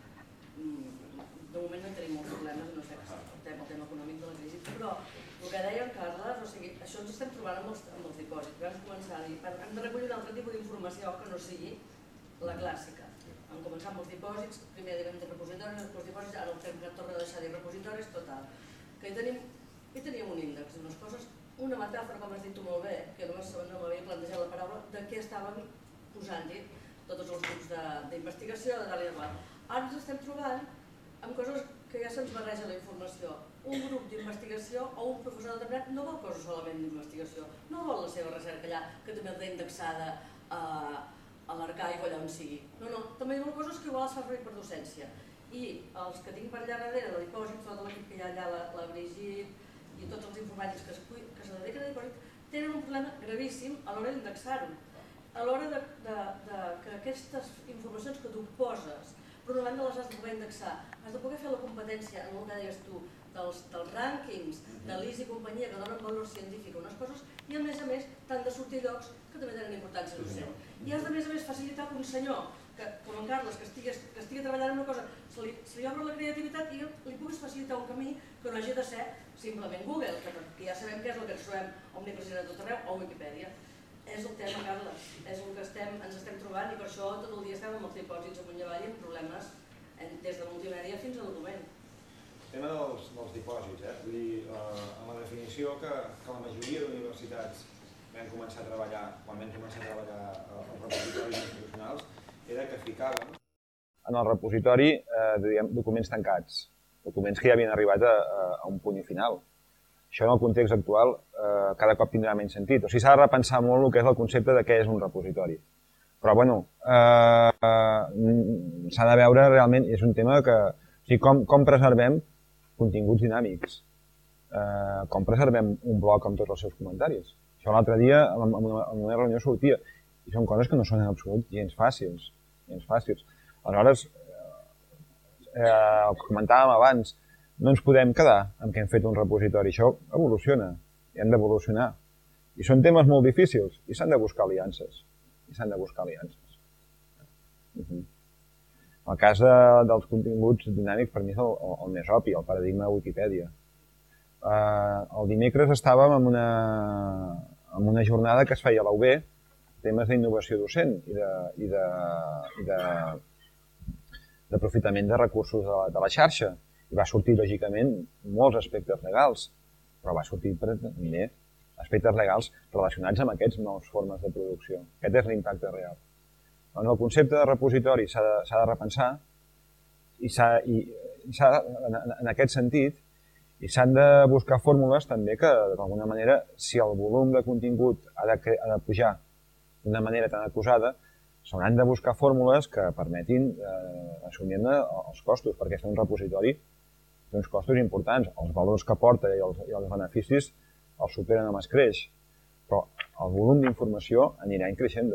de moment no tenim molts problemes, no sé, el tema econòmic de la crisi, però el que deia en Carles, o sigui, això ens estem trobant amb els dipòsits. Vam començar a dir, hem de recollir un altre tipus d'informació que no sigui la clàssica. Vam començar amb els dipòsits, primer dèiem de repositoris, després dipòsits, ara el fem que torna a deixar de repositoris, total. Que hi teníem un índex, unes coses, una metàfora, com has dit tu molt bé, que només no m'havia plantejat la paraula, de què estàvem posant-hi tots els grups d'investigació, de tal i de qual. Ara ens estem trobant amb coses que ja se'ns barreja la informació. Un grup d'investigació o un professor determinat no vol coses solament d'investigació, no vol la seva recerca allà, que també està indexada a l'arcaic o allà on sigui. No, també vol coses que igual es fa servir per docència. I els que tinc per allà darrere de dipòsits, tot l'equip que hi ha allà, la Brigitte i tots els informàtics que se dediquen a dipòsits, tenen un problema gravíssim a l'hora d'indexar-ho. A l'hora que aquestes informacions que tu poses, per una banda les has de poder indexar, has de poder fer la competència, en el que deies tu, dels rànquings, de l'IS i companyia, que donen valor científic a unes coses, i a més t'han de sortir llocs que també tenen importància docent. I has de, a més, facilitar que un senyor, com en Carles, que estigui treballant en una cosa, se li obre la creativitat i li puguis facilitar un camí que no hagi de ser simplement Google, que ja sabem què és el que ens trobem omnipresent a tot arreu, o Wikipedia. És el tema, Carles, és el que ens estem trobant i per això tot el dia estem amb els dipòsits amunt i avall i amb problemes des de multimèdia fins a document. El tema dels dipòsits, vull dir, amb la definició que la majoria d'universitats vam començar a treballar, quan vam començar a treballar els repositoris institucionals, era que ficàvem en el repositori documents tancats, documents que ja havien arribat a un punt final. Això en el context actual cada cop tindrà menys sentit. O sigui, s'ha de repensar molt el que és el concepte de què és un repositori. Però, bueno, s'ha de veure realment, és un tema que... O sigui, com preservem continguts dinàmics? Com preservem un blog amb tots els seus comentaris? Això l'altre dia, en una reunió sortia. I són coses que no són en absolut gens fàcils. Aleshores, el que comentàvem abans, no ens podem quedar amb que hem fet un repositori. Això evoluciona, i hem d'evolucionar. I són temes molt difícils, i s'han de buscar aliances. El cas dels continguts dinàmics, per mi, és el més obvi, el paradigma de Wikipedia. El dimecres estàvem en una jornada que es feia a la UB, temes d'innovació docent i d'aprofitament de recursos de la xarxa. I va sortir, lògicament, molts aspectes legals, però va sortir també aspectes legals relacionats amb aquestes noves formes de producció. Aquest és l'impacte real. Doncs el concepte de repositori s'ha de repensar en aquest sentit, i s'han de buscar fórmules també que, d'alguna manera, si el volum de contingut ha de pujar d'una manera tan acusada, s'hauran de buscar fórmules que permetin assumir-ne els costos, perquè fer un repositori té uns costos importants. Els valors que porta i els beneficis els superen amb escreix, però el volum d'informació anirà creixent.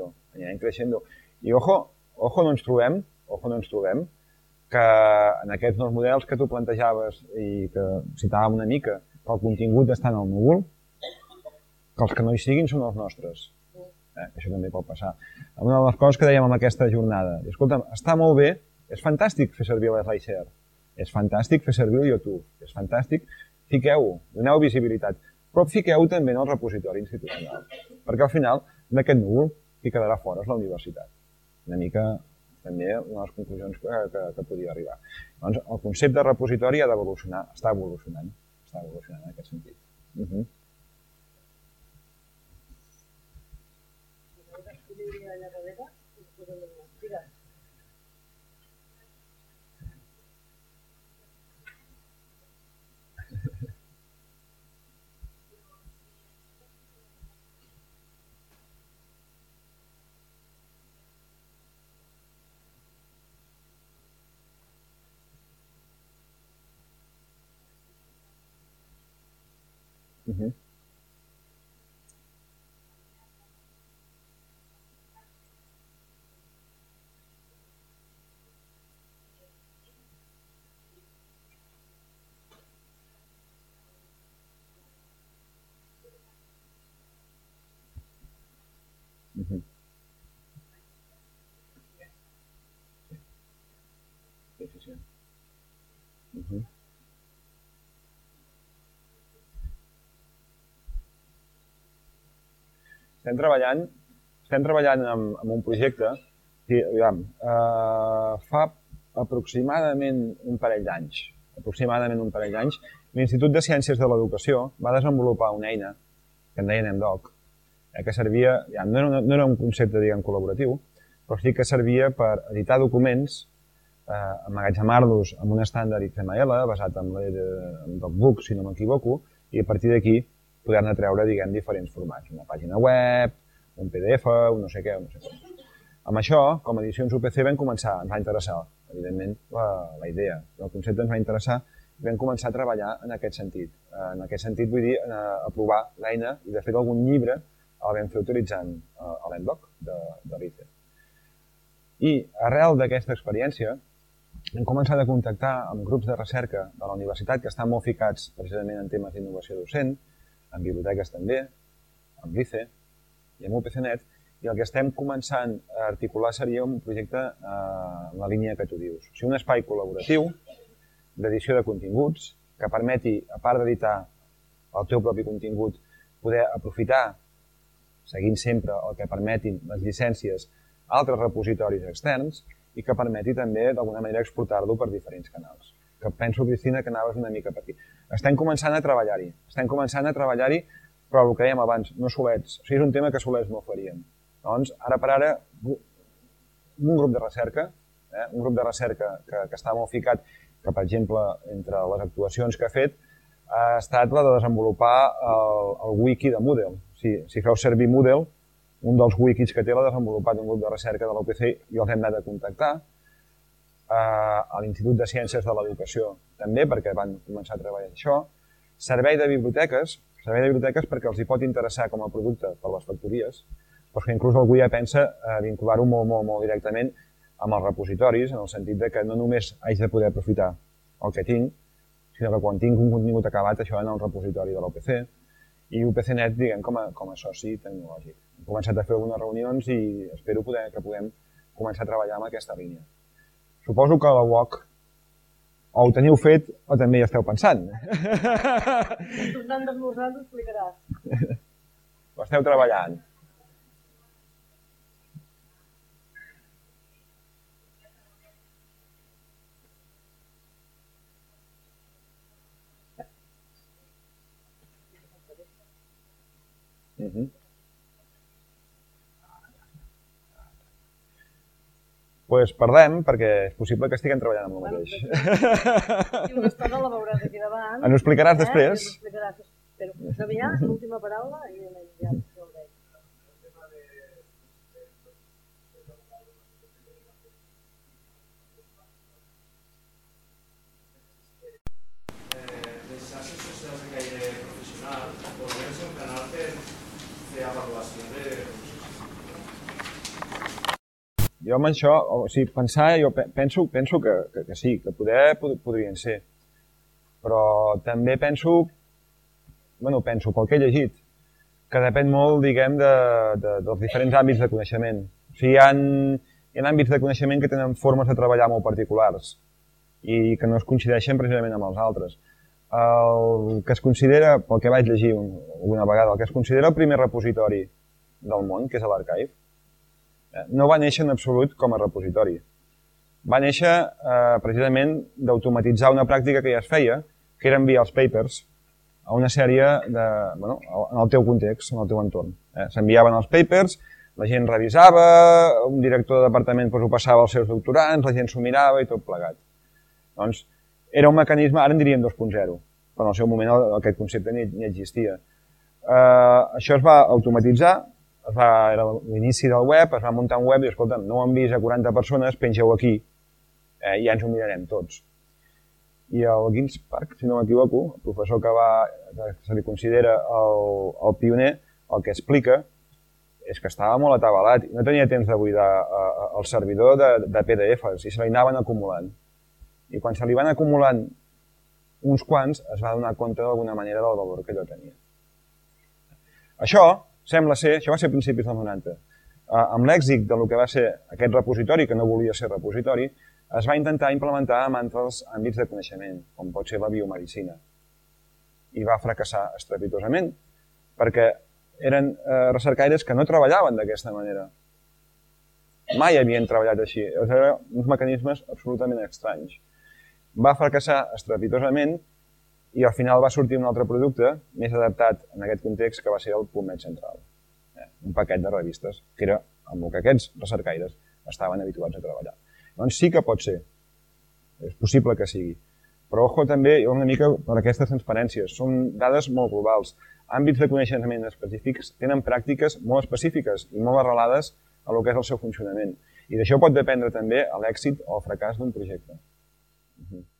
I ojo no ens trobem que en aquests nous models que tu plantejaves i que citàvem una mica, que el contingut està en el núvol, que els que no hi siguin són els nostres. Això també pot passar. Una de les coses que dèiem en aquesta jornada, escolta'm, està molt bé, és fantàstic fer servir l'SlideShare, és fantàstic fer servir el YouTube, és fantàstic, fiqueu-ho, doneu visibilitat, però fiqueu-ho també en el repositori institucional, perquè al final d'aquest núvol qui quedarà fora és la universitat. Una mica també una de les conclusions que podia arribar. Doncs el concepte de repositori ha d'evolucionar, està evolucionant en aquest sentit. Sí. estem treballant en un projecte que, fa aproximadament un parell d'anys. L'Institut de Ciències de l'Educació va desenvolupar una eina que en deien MDoc, que servia, no era un concepte, col·laboratiu, però sí que servia per editar documents, emmagatzemar-los amb un estàndard XML basat en DocBook, si no m'equivoco, i a partir d'aquí poder-ne treure, diferents formats. Una pàgina web, un PDF, un no sé què, un no sé què. Amb això, com a Edicions UPC, ens va interessar, evidentment, la idea. El concepte ens va interessar i vam començar a treballar en aquest sentit. En aquest sentit, vull dir, a provar l'eina i, de fet, algun llibre el vam fer utilitzant l'MDoc de l'ICE. I, arrel d'aquesta experiència, hem començat a contactar amb grups de recerca de la universitat que estan molt ficats precisament en temes d'innovació docent, en biblioteques també, amb l'ICE i amb UPCnet, i el que estem començant a articular seria un projecte en la línia que tu dius. O sigui, un espai col·laboratiu d'edició de continguts que permeti, a part d'editar el teu propi contingut, poder aprofitar, seguint sempre el que permetin les llicències, altres repositoris externs i que permeti també, d'alguna manera, exportar-lo per diferents canals. Que penso, Cristina, que anaves una mica per aquí. Estem començant a treballar-hi, però el que dèiem abans, no solets. O sigui, és un tema que solets no faríem. Doncs, ara per ara, un grup de recerca que està molt ficat, que, per exemple, entre les actuacions que ha fet, ha estat la de desenvolupar el wiki de Moodle. Si feu servir Moodle, un dels wikis que té l'ha desenvolupat un grup de recerca de l'UPC i els hem anat a contactar. A l'Institut de Ciències de l'Educació també, perquè van començar a treballar això. Servei de biblioteques perquè els hi pot interessar com a producte per les factories, però que inclús algú ja pensa vincular-ho molt directament amb els repositoris, en el sentit que no només haig de poder aprofitar el que tinc, sinó que quan tinc un contingut acabat això va anar al repositori de l'UPC i UPCnet, com a soci tecnològic. Hem començat a fer algunes reunions i espero que puguem començar a treballar en aquesta línia. Suposo que la UOC o ho teniu fet o també hi esteu pensant. Tornant d'esmorzar ens ho explicaràs. Ho esteu treballant. Doncs parlem, perquè és possible que estiguem treballant amb el mateix. I una estona la veuràs aquí davant. Ens ho explicaràs després? Ens ho explicaràs. Però Sabià, l'última paraula i ja ho veurem. Les xarxes socials de caire professional podrien ser un canal per fer avaluació de... Jo amb això, jo penso que sí, que podrien ser. Però també penso, pel que he llegit, que depèn molt, dels diferents àmbits de coneixement. O sigui, hi ha àmbits de coneixement que tenen formes de treballar molt particulars i que no es coincideixen precisament amb els altres. El que es considera, pel que vaig llegir alguna vegada, el que es considera el primer repositori del món, que és l'Archive, no va néixer en absolut com a repositori. Va néixer precisament d'automatitzar una pràctica que ja es feia, que era enviar els papers a una sèrie en el teu context, en el teu entorn. S'enviaven els papers, la gent revisava, un director de departament ho passava als seus doctorants, la gent s'ho mirava i tot plegat. Doncs era un mecanisme, ara en diríem 2.0, però en el seu moment aquest concepte ni existia. Això es va automatitzar, era l'inici del web, es va muntar un web i escolta'm, no ho envies a 40 persones, pengeu aquí i ja ens ho mirarem tots. I el Ginspark, si no m'equivoco, el professor que se li considera el pioner, el que explica és que estava molt atabalat i no tenia temps de buidar el servidor de PDFs i se li anaven acumulant. I quan se li van acumulant uns quants, es va donar compte d'alguna manera del valor que allò tenia. Això va ser a principis dels 90. Amb l'èxit del que va ser aquest repositori, que no volia ser repositori, es va intentar implementar en altres àmbits de coneixement, com pot ser la biomedicina. I va fracassar estrepitosament, perquè eren recercaires que no treballaven d'aquesta manera. Mai havien treballat així. Eren uns mecanismes absolutament estranys. Va fracassar estrepitosament i al final va sortir un altre producte més adaptat en aquest context que va ser el PubMed Central. Un paquet de revistes, que era amb el que aquests recercaires estaven habituats a treballar. Doncs sí que pot ser. És possible que sigui. Però ojo també una mica per aquestes transparències. Són dades molt globals. Àmbits de coneixement específics tenen pràctiques molt específiques i molt arrelades a el que és el seu funcionament. I d'això pot dependre també l'èxit o el fracàs d'un projecte.